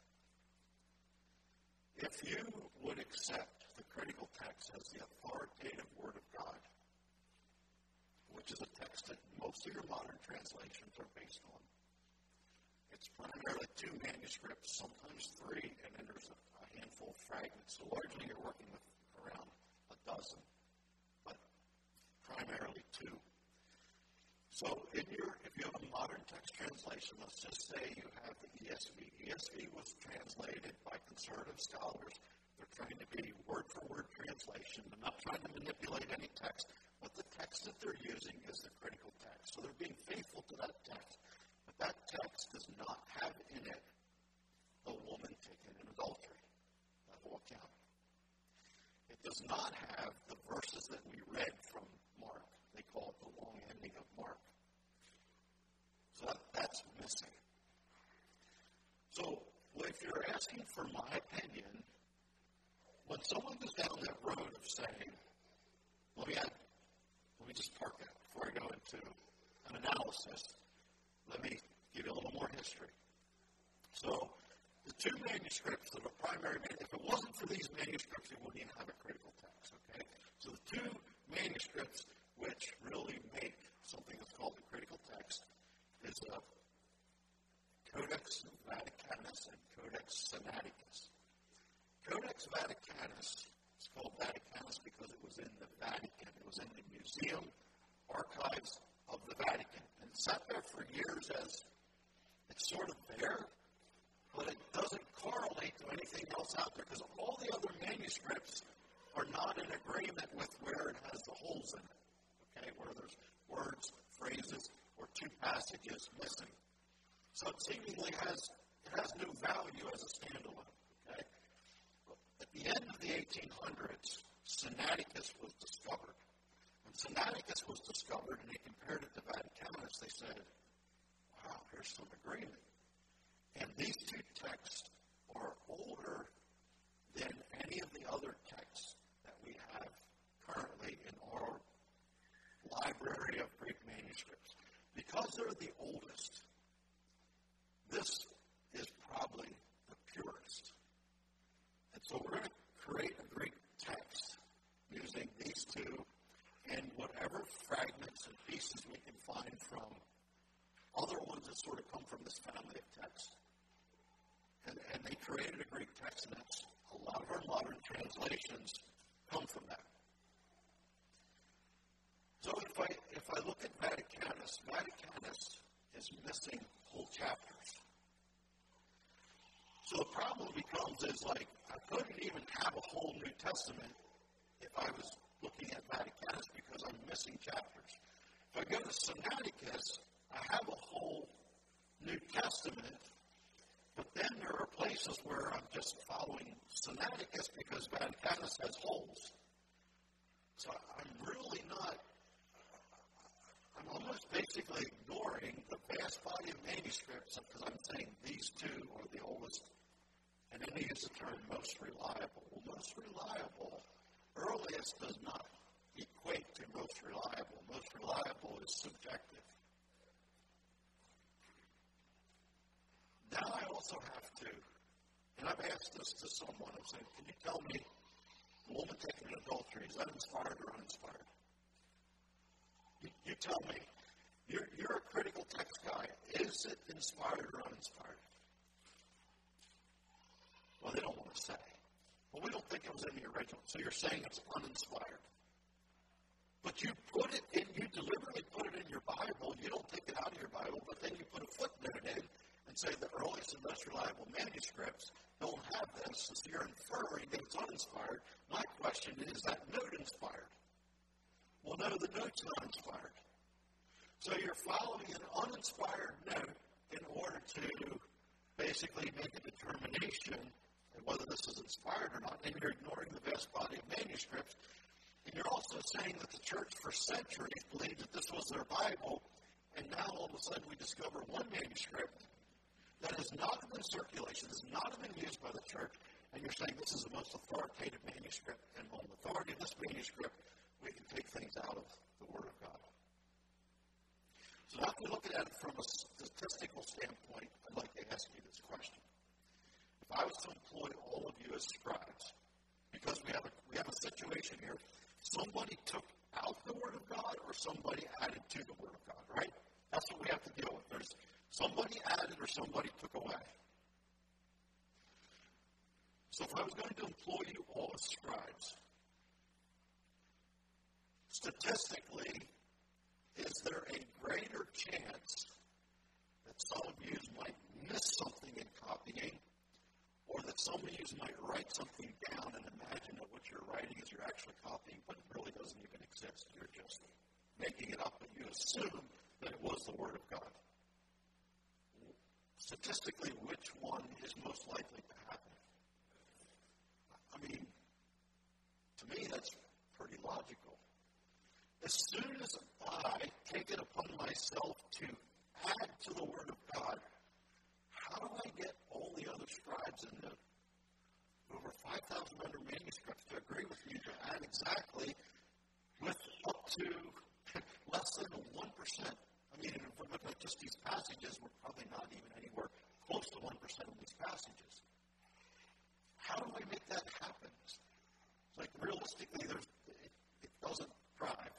If you would accept the critical text as the authoritative Word of God, which is a text that most of your modern translations are based on, it's primarily 2 manuscripts, sometimes 3, and then there's a handful of fragments. So largely you're working with around a dozen, but primarily 2. So if you have a modern text translation, let's just say you have the ESV. ESV was translated by conservative scholars. They're trying to be word-for-word translation. They're not trying to manipulate any text, but the text that they're using is the critical text. So they're being faithful to that text. But that text does not have in it the woman taken in adultery, that whole account. It does not have the verses that we read from Mark. They call it the long ending of Mark. So that's missing. So if you're asking for my opinion, when someone goes down that road of saying, let me just park that before I go into an analysis, let me give you a little more history. So the 2 manuscripts that are primary, if it wasn't for these manuscripts, we wouldn't even have a critical text, okay? So the 2 manuscripts which really make something that's called the critical text is Codex Vaticanus and Codex Sinaiticus. Codex Vaticanus is called Vaticanus because it was in the Vatican. It was in the museum archives of the Vatican. And it sat there for years as it's sort of there, but it doesn't correlate to anything else out there because all the other manuscripts are not in agreement with where it has the holes in it, okay, where there's words, phrases, or 2 passages missing. So it seemingly has has no value as a standalone. Okay? At the end of the 1800s, Sinaiticus was discovered. When Sinaiticus was discovered and they compared it to Vaticanus, they said, wow, here's some agreement. And these two texts are older than any of the other texts that we have currently in our library of Greek manuscripts. Because they're the oldest, this is probably the purest. And so we're going to create a Greek text using these two and whatever fragments and pieces we can find from other ones that sort of come from this family of texts. And they created a Greek text, and that's a lot of our modern translations come from that. So if I look at Vaticanus, Vaticanus is missing whole chapters. So the problem becomes is like I couldn't even have a whole New Testament if I was looking at Vaticanus because I'm missing chapters. If I go to Sinaiticus, I have a whole New Testament, but then there are places where I'm just following Sinaiticus because Vaticanus has holes. So I'm really not, I'm almost basically ignoring the vast body of manuscripts because I'm saying these two are the oldest. And then they use the term most reliable. Well, most reliable, earliest does not equate to most reliable. Most reliable is subjective. Now I also have to, and I've asked this to someone, I'm saying, can you tell me the woman taken in adultery, is that inspired or uninspired? You tell me. You're a critical text guy. Is it inspired or uninspired? Well, they don't want to say. Well, we don't think it was in the original. So you're saying it's uninspired. But you put it in, you deliberately put it in your Bible. You don't take it out of your Bible, but then you put a footnote in and say the earliest and most reliable manuscripts don't have this. So you're inferring that it's uninspired. My question is that note inspired? Well, no, the note's not inspired. So you're following an uninspired note in order to basically make a determination of whether this is inspired or not, and you're ignoring the vast body of manuscripts. And you're also saying that the church for centuries believed that this was their Bible, and now all of a sudden we discover one manuscript that has not been in circulation, has not been used by the church, and you're saying this is the most authoritative manuscript, and on the authority of this manuscript, we can take things out of the Word of God. So now if we look at it from a statistical standpoint, I'd like to ask you this question. If I was to employ all of you as scribes, because we have a situation here, somebody took out the Word of God or somebody added to the Word of God, right? That's what we have to deal with. There's somebody added or somebody took away. So if I was going to employ you all as scribes, statistically, is there a greater chance that some of you might miss something in copying, or that some of you might write something down and imagine that what you're writing is you're actually copying, but it really doesn't even exist. You're just making it up, but you assume that it was the Word of God. Statistically, which one is most likely to happen? I mean, to me, that's pretty logical. As soon as I take it upon myself to add to the Word of God, how do I get all the other scribes in the over 5,000 other manuscripts to agree with me to add exactly with up to less than 1%? I mean, if we look at just these passages, we're probably not even anywhere close to 1% of these passages. How do I make that happen? It's like realistically, it doesn't thrive.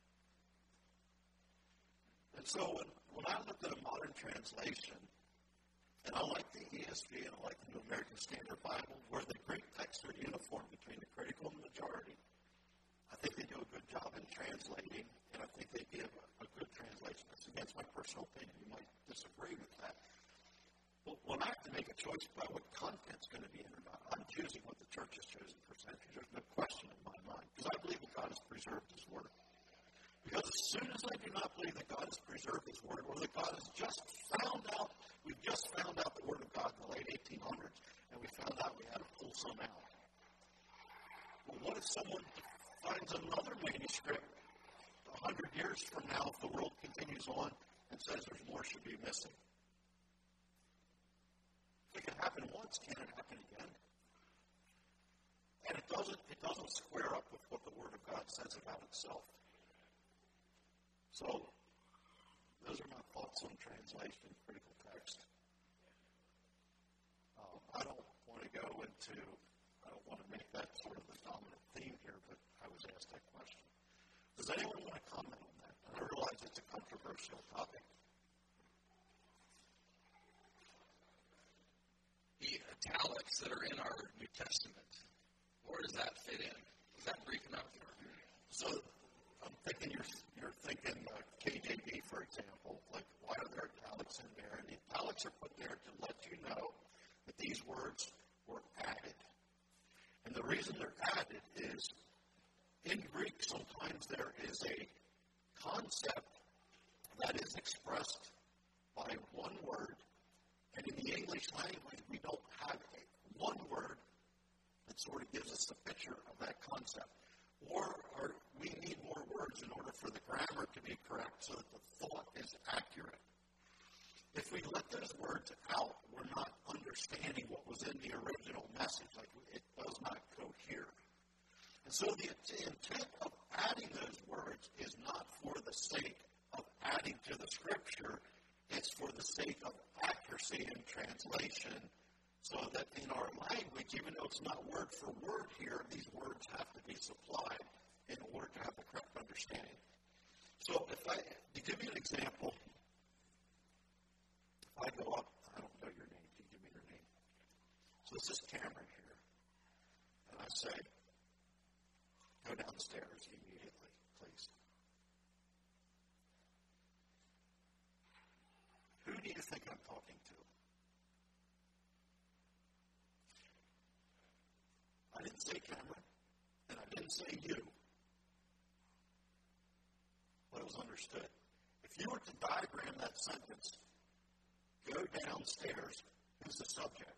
And so when I looked at a modern translation, and I like the ESV and I like the New American Standard Bible, where the Greek texts are uniform between the critical and the majority, I think they do a good job in translating, and I think they give a good translation. That's against my personal opinion. You might disagree with that. But when I have to make a choice about what content's going to be in or not, I'm choosing what the church has chosen for centuries. There's no question in my mind, because I believe that God has preserved His Word. Because as soon as I do not believe that God has preserved His Word, or that God has just found out, we've just found out the Word of God in the someone finds another manuscript 100 years from now, if the world continues on, and says there's more should be missing? If it can happen once, can it happen again? And it doesn't square up with what the Word of God says about itself. So, those are my thoughts on translation, critical text. I don't want to make that sort of the dominant theme here, but I was asked that question. Does anyone want to comment on that? And I realize it's a controversial topic. The italics that are in our New Testament, where does that fit in? Is that Greek enough? So I'm thinking you're thinking KJV, for example. Like, why are there italics in there? And the italics are put there to let you know that these words were added. And the reason they're added is in Greek, sometimes there is a concept that is expressed by one word, and in the English language, we don't have one word that sort of gives us a picture of that concept. Or we need more words in order for the grammar to be correct so that the thought is accurate. If we let those words out, we're not understanding what was in the original message. Like, it does not cohere. And so the intent of adding those words is not for the sake of adding to the Scripture. It's for the sake of accuracy in translation, so that in our language, even though it's not word for word here, these words have to be supplied in order to have the correct understanding. So to give you an example, if I go up, I don't know your name, can you give me your name? So this is Cameron here, and I say, go downstairs immediately, please. Who do you think I'm talking to? I didn't say Cameron, and I didn't say you. But it was understood. If you were to diagram that sentence, go downstairs, who's the subject?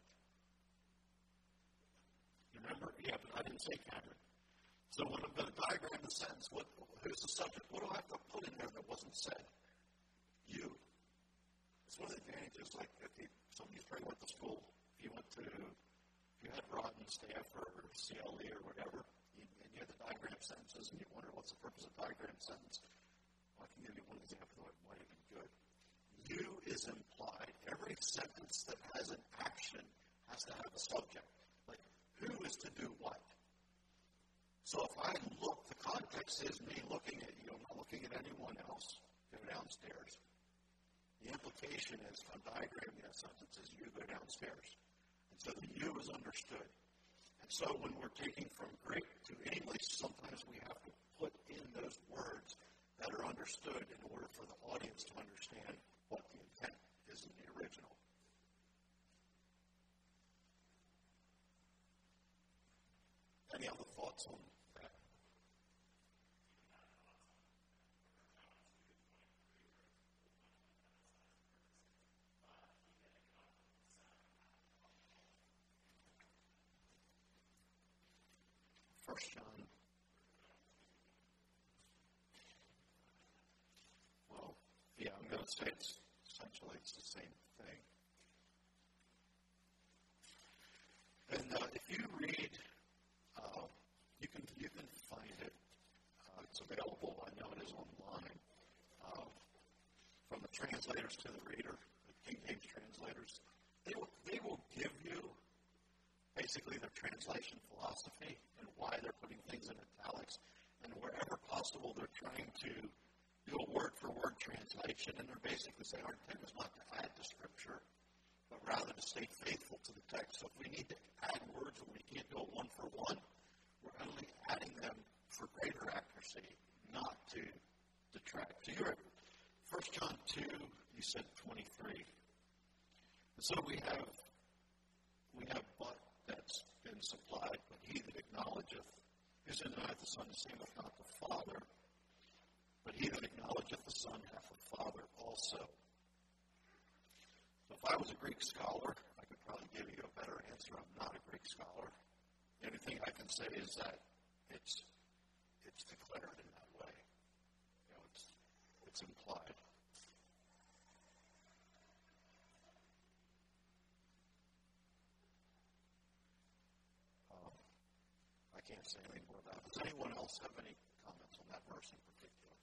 You remember? Yeah, but I didn't say Cameron. So when I'm going to diagram the sentence, who's the subject? What do I have to put in there that wasn't said? You. It's one of the advantages, like if somebody probably went to school, if you had rotten staff or CLE or whatever, and you had to diagram sentences, and you wonder what's the purpose of diagram sentence. Well, I can give you one example that might have been good. You is implied. Every sentence that has an action has to have a subject. Like, who is to do what? So if I look, the context is me looking at you. I'm not looking at anyone else. Go downstairs. The implication is, if I'm diagramming that sentence, is you go downstairs. And so the you is understood. And so when we're taking from Greek to English, sometimes we have to put in those words that are understood in order for the audience to understand what the intent is in the original. Any other thoughts on that? First John. Well, yeah, I'm going to say it's the same thing. And if you read, you can find it. It's available. I know it is online. From the translators to the reader, the King James translators, they will give you basically their translation philosophy and why they're putting things in italics. And wherever possible, they're trying to do a word-for-word translation. And they're basically saying our intent is not to add to Scripture, but rather to stay faithful to the text. So if we need to add words when we can't do it one-for-one, we're only adding them for greater accuracy, not to detract. So you're at 1 John 2, you said 23. And so we have but that's been supplied, but he that acknowledgeth, who's in the Son, saveth not the Father, but he that acknowledgeth the Son hath the Father also. So if I was a Greek scholar, I could probably give you a better answer. I'm not a Greek scholar. The only thing I can say is that it's declared in that way. It's implied. I can't say anything more about it. Does anyone else have any comments on that verse in particular?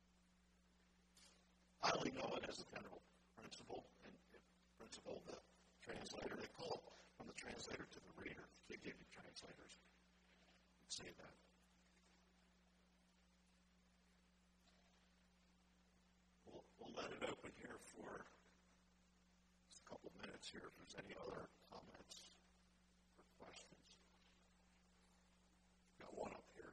I only know it as a general principle, and principle the translator, they call it from the translator to the reader. They give you translators that say that. We'll let it open here for just a couple minutes here if there's any other comments or questions. Got one up here.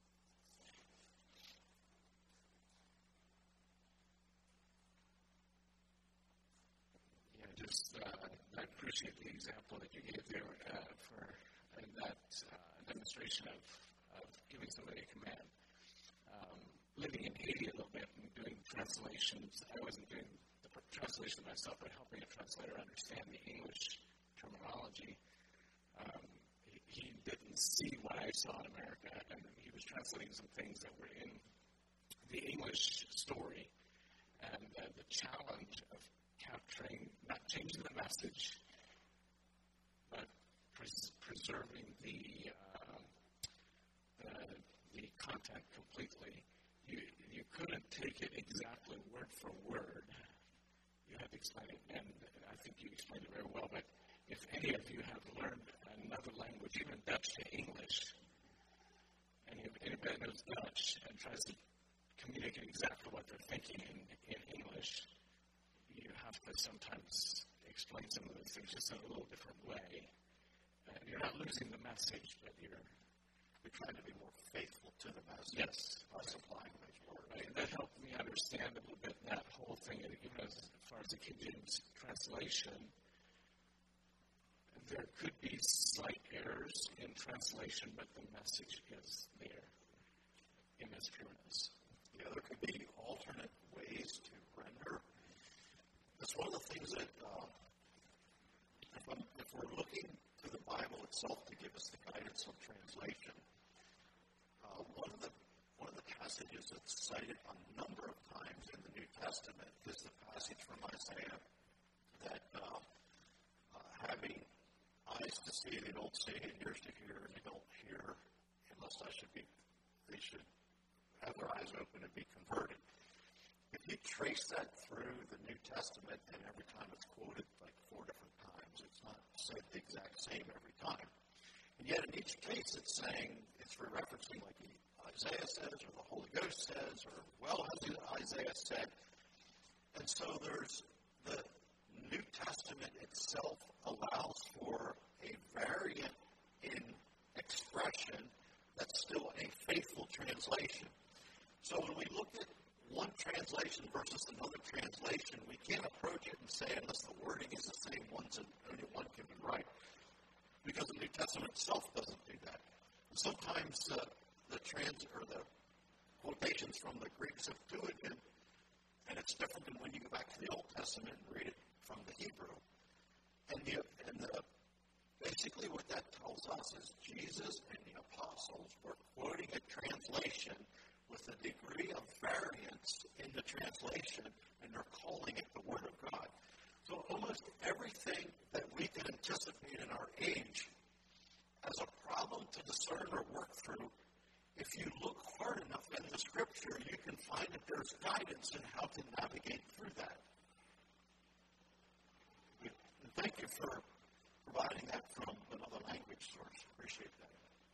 Yeah, just I appreciate the example that you gave there for that demonstration of giving somebody a command. Living in Haiti a little bit and doing translations, I wasn't doing the translation myself, but helping a translator understand the English terminology. He didn't see what I saw in America, and he was translating some things that were in the English story. And the challenge of capturing, not changing the message, but preserving the content completely. You couldn't take it exactly word for word. You had to explain it, and I think you explained it very well. But if any of you have learned another language, even Dutch to English, and if anybody knows Dutch and tries to communicate exactly what they're thinking in English, you have to sometimes explain some of those things just in a little different way. And you're not losing the message, but you're trying to be more faithful to the message. Yes. By supplying those words. Right. That helped me understand a little bit that whole thing, even as far as the King James translation. There could be slight errors in translation, but the message is there in its pureness. Yeah, there could be alternate ways to render. That's one of the things that, if we're looking to the Bible itself to give us the guidance on translation, one of the passages that's cited a number of times in the New Testament is the passage from Isaiah that having eyes to see, they don't see, and ears to hear, and they don't hear, unless they should have their eyes open and be converted. If you trace that through the New Testament, and every time it's quoted like 4 different times, it's not said the exact same every time. And yet in each case it's saying, it's referencing like Isaiah says, or the Holy Ghost says, or Isaiah said. And so there's the New Testament itself allows for a variant in expression that's still a faithful translation. So when we look at one translation versus another translation, we can't approach it and say, unless the wording is the same, only one can be right. Because the New Testament itself doesn't do that. And sometimes the quotations from the Greek Septuagint, and it's different than when you go back to the Old Testament and read it from the Hebrew. Basically what that tells us is Jesus and the apostles were quoting a translation with a degree of variance in the translation, and they're calling it the Word of God. So almost everything that we can anticipate in our age as a problem to discern or work through, if you look hard enough in the Scripture, you can find that there's guidance in how to navigate through that. And thank you for providing that from another language source. Appreciate that.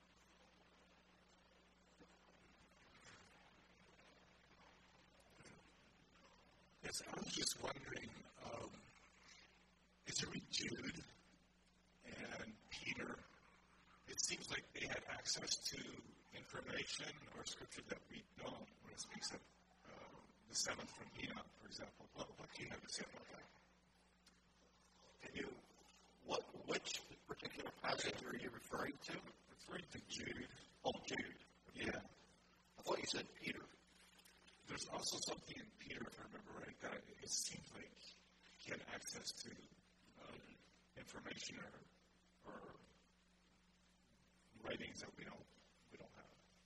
Yes, I was just wondering, as you read Jude and Peter, it seems like they had access to information or scripture that we don't, when it speaks of the seventh from Enoch, for example. What do you have to say about that? Which particular passage are you referring to? Referring to Jude. Oh, Jude. Yeah. I thought you said Peter. There's also something in Peter, if I remember right, that it seems like he had access to information or writings that we don't have.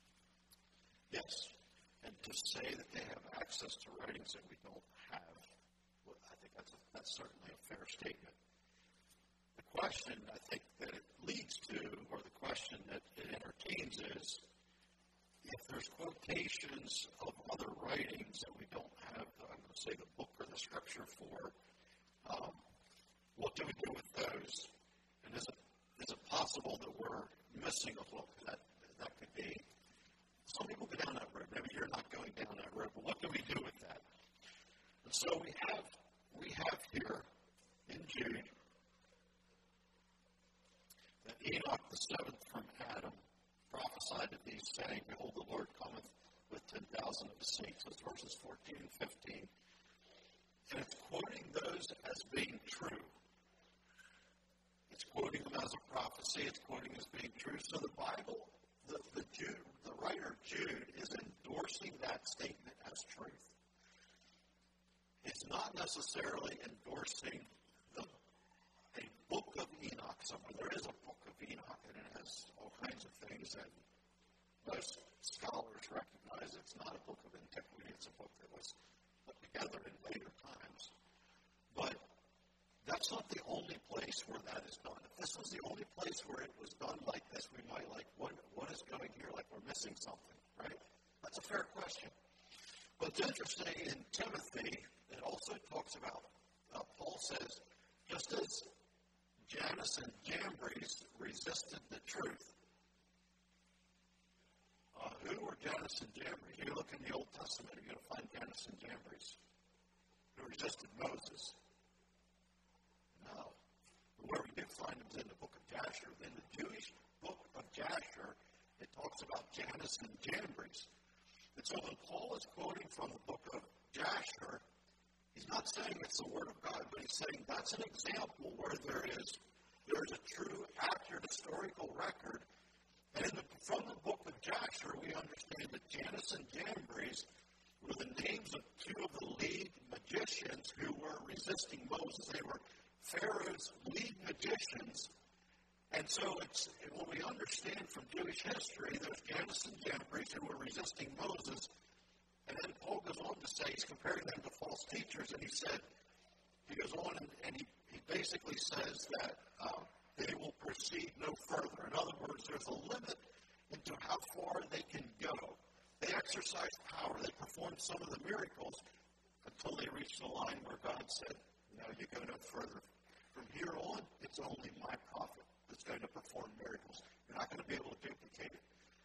Yes. And to say that they have access to writings that we don't have, well, I think that's certainly a fair statement. The question I think that it leads to, or the question that it entertains is, if there's quotations of other writings that we don't have, I'm going to say the book or the scripture for, what do we do with those? And is it possible that we're missing a book? That could be. Some people go down that road. Maybe you're not going down that road, but what do we do with that? And so we have here in Jude that Enoch the seventh from Adam prophesied of these, saying, Behold, the Lord cometh with 10,000 of his saints. That's verses 14 and 15. And it's quoting those as being true. It's quoting them as a prophecy. It's quoting as being true. So the Bible, the writer Jude is endorsing that statement as truth. It's not necessarily endorsing a book of Enoch somewhere. There is a book of Enoch, and it has all kinds of things that most scholars recognize. It's not a book of antiquity. It's a book that was put together in later times. But that's not the only place where that is done. If this was the only place where it was done like this, we might what is going here? Like we're missing something, right? That's a fair question. But it's interesting, in Timothy, it also talks about, Paul says, just as Jannes and Jambres resisted the truth. Who were Jannes and Jambres? You look in the Old Testament, you're going to find Jannes and Jambres who resisted Moses. No. Where we do find them is in the book of Jasher. In the Jewish book of Jasher, it talks about Jannes and Jambres. And so when Paul is quoting from the book of Jasher, he's not saying it's the Word of God, but he's saying that's an example where there is a true, accurate historical record. And from the book of Jasher, we understand that Jannes and Jambres were the names of two of the lead magicians who were resisting Moses. They were Pharaoh's lead magicians. And so when we understand from Jewish history, there's Jannes and Jambres who were resisting Moses. And then Paul goes on to say, he's comparing them to false teachers, and he goes on and he basically says that they will proceed no further. In other words, there's a limit into how far they can go. They exercise power. They perform some of the miracles until they reach the line where God said, no, you go no further. From here on, it's only my prophet that's going to perform miracles. You're not going to be able to duplicate it.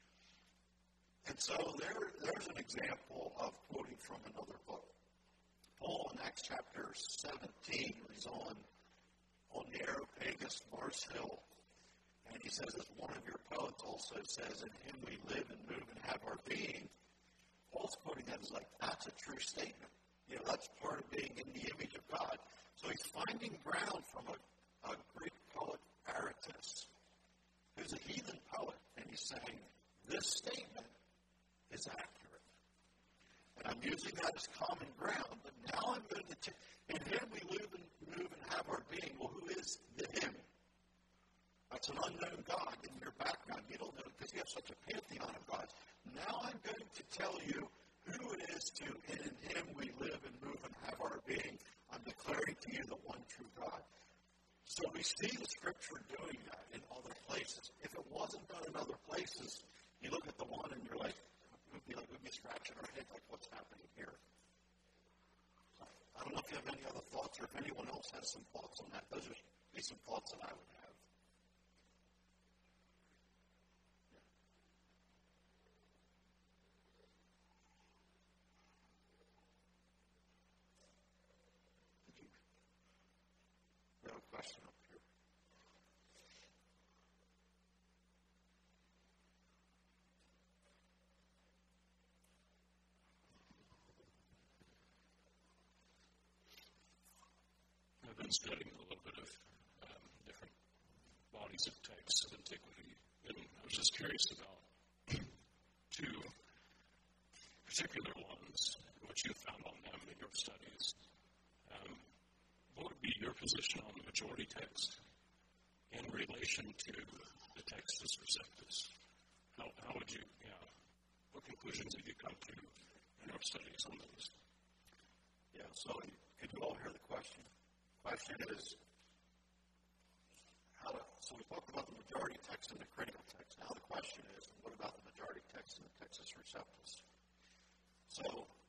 And so there's an example of quoting from another book. Paul in Acts chapter 17, he's on the Areopagus, Mars Hill, and he says, as one of your poets also says, in him we live and move and have our being. Paul's quoting that as like, that's a true statement. That's part of being in the image of God. So he's finding ground from a Greek poet, Aratus, who's a heathen poet, and he's saying, this statement is accurate. And I'm using that as common ground, but now I'm going to in him we live and move and have our being. Well, who is the him? That's an unknown God in your background. You don't know it because you have such a pantheon of gods. Now I'm going to tell you who it is and in him we live and move and have our being. I'm declaring to you the one true God. So we see the Scripture doing that in other places. If it wasn't done in other places, you look at the one and you're like, we'd be scratching our head like, what's happening here? I don't know if you have any other thoughts or if anyone else has some thoughts on that. Those would be some thoughts that I would have. We have a question up here. I've been studying a little bit of different bodies of texts of antiquity, and I was just curious about two particular ones, what you found on them in your studies. What would be your position on the majority text in relation to the Textus Receptus? How would you, what conclusions did you come to in our studies on those? Yeah, so could you all hear the question? The question is, so we talked about the majority text and the critical text. Now the question is, what about the majority text and the Textus Receptus? So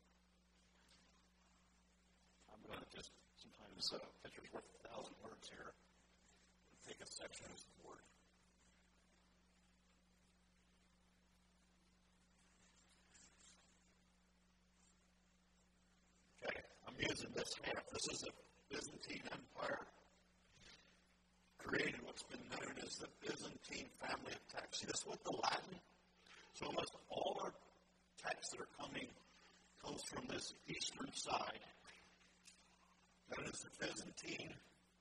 I'm going to just, sometimes a picture's worth 1,000 words here. Take a section as the word. Okay, I'm using this half. This is the Byzantine Empire. Created what's been known as the Byzantine family of texts. See, this with the Latin. So almost all our texts that are coming comes from this eastern side. Known as the Byzantine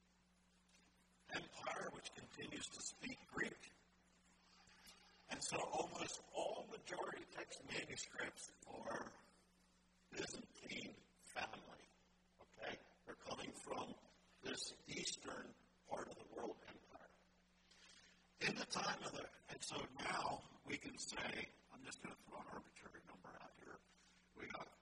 Empire, which continues to speak Greek. And so almost all majority text manuscripts are Byzantine family. Okay? They're coming from this eastern part of the world empire. In the time of and so now we can say, I'm just going to throw an arbitrary number out here. We got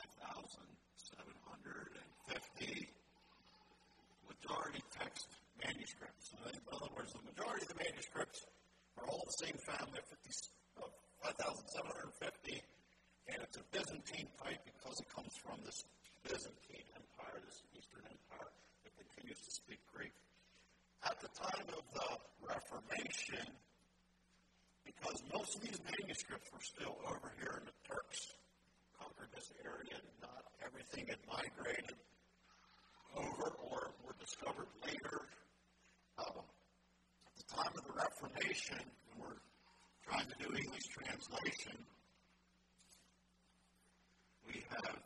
5,750 majority text manuscripts. So in other words, the majority of the manuscripts are all the same family of 5,750, and it's a Byzantine type because it comes from this Byzantine Empire, this Eastern Empire that continues to speak Greek. At the time of the Reformation, because most of these manuscripts were still over here, and the Turks conquered this area, and not everything had migrated over or were discovered later. At the time of the Reformation, when we're trying to do English translation, we have,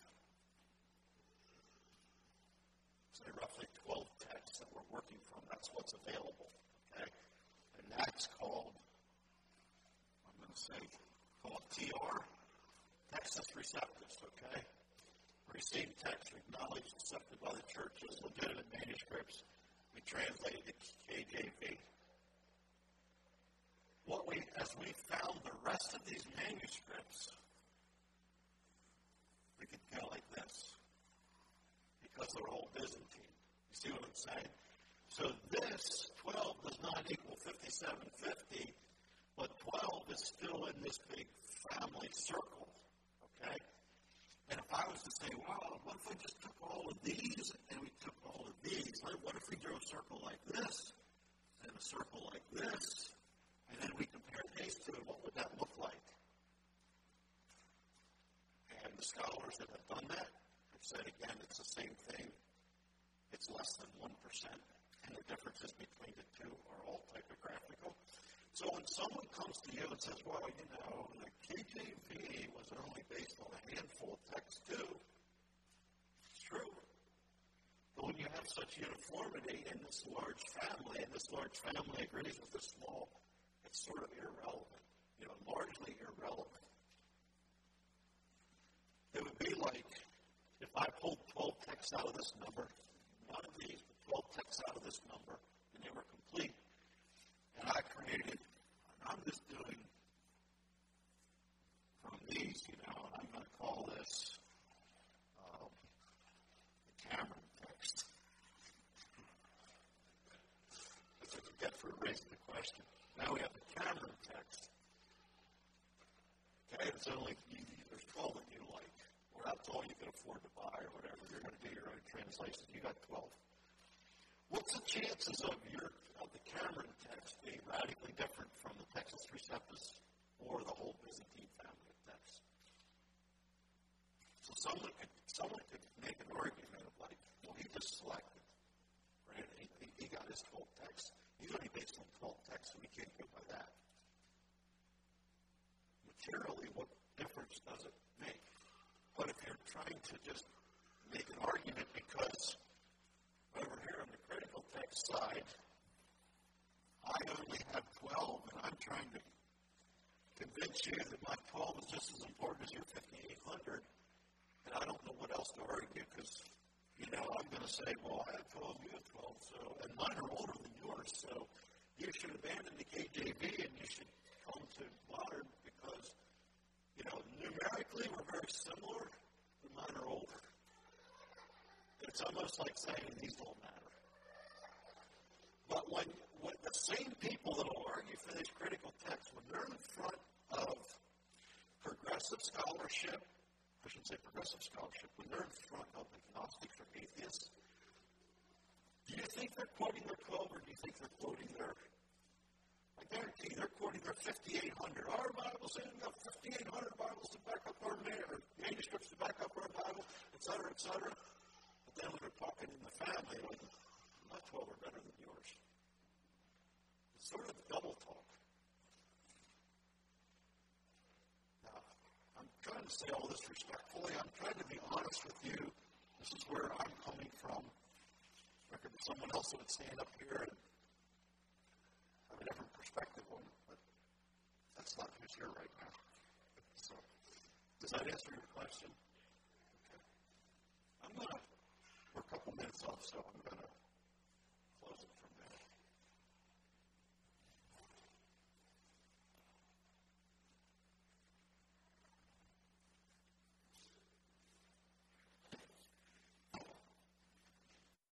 say, roughly 12 texts that we're working from. That's what's available, okay? And that's called, I'm going to say, called TR, Textus Receptus, okay? Received text acknowledged, accepted by the church as legitimate manuscripts. We translated it to KJV. As we found the rest of these manuscripts, we could go like this, because they're all Byzantine. You see what I'm saying? So this 12 does not equal 5750, but 12 is still in this big family circle, okay? And if I was to say, well, what if I just took all of these and we took all of these? Like, what if we drew a circle like this and a circle like this, and then we compared these two, what would that look like? And the scholars that have done that have said, again, it's the same thing. It's less than 1%, and the differences between the two are all typographical. So when someone comes to you and says, well, you know, the KJV was only based on a handful of texts too, it's true. But when you have such uniformity in this large family, and this large family agrees with this small, it's sort of irrelevant, you know, largely irrelevant. It would be like if I pulled 12 texts out of this number, none of these, but 12 texts out of this number, and they were complete. And I created, I'm just doing from these, you know, and I'm going to call this the Cameron text. That's what you get for raising the question. Now we have the Cameron text. Okay, it's only, there's 12 that you like, or that's all you can afford to buy, or whatever. You're going to do your own translation. You got 12. What's the chances of the Cameron text being radically different from the Textus Receptus or the whole Byzantine family of texts? So someone could make an argument of like, well, he just selected, right? He got his 12 texts. He's only based on 12 texts, so we can't go by that. Materially, what difference does it make? But if you're trying to just make an argument because over here on the critical text side, I only have 12, and I'm trying to convince you that my 12 is just as important as your 5,800, and I don't know what else to argue because, you know, I'm going to say, well, I have 12, you have 12, so, and mine are older than yours, so you should abandon the KJV and you should come to modern because, you know, very similar, but mine are older. It's almost like saying these don't matter. But when the same people that will argue for these critical texts, when they're in front of progressive scholarship, I should say progressive scholarship, when they're in front of agnostics or atheists, do you think they're quoting their 12 or do you think they're quoting their, I guarantee they're quoting their 5,800. Our Bible says we've got 5,800 Bibles to back up our manuscripts to back up our Bible, et cetera, et cetera. But then when they're talking in the family, like, my 12 are better than yours. It's sort of double talk. Now, I'm trying to say all this respectfully. I'm trying to be honest with you. This is where I'm coming from. There could be someone else that would stand up here and have a different perspective on it, but that's not who's here right now. So, does that answer your question? Okay. We're a couple minutes off, so I'm going to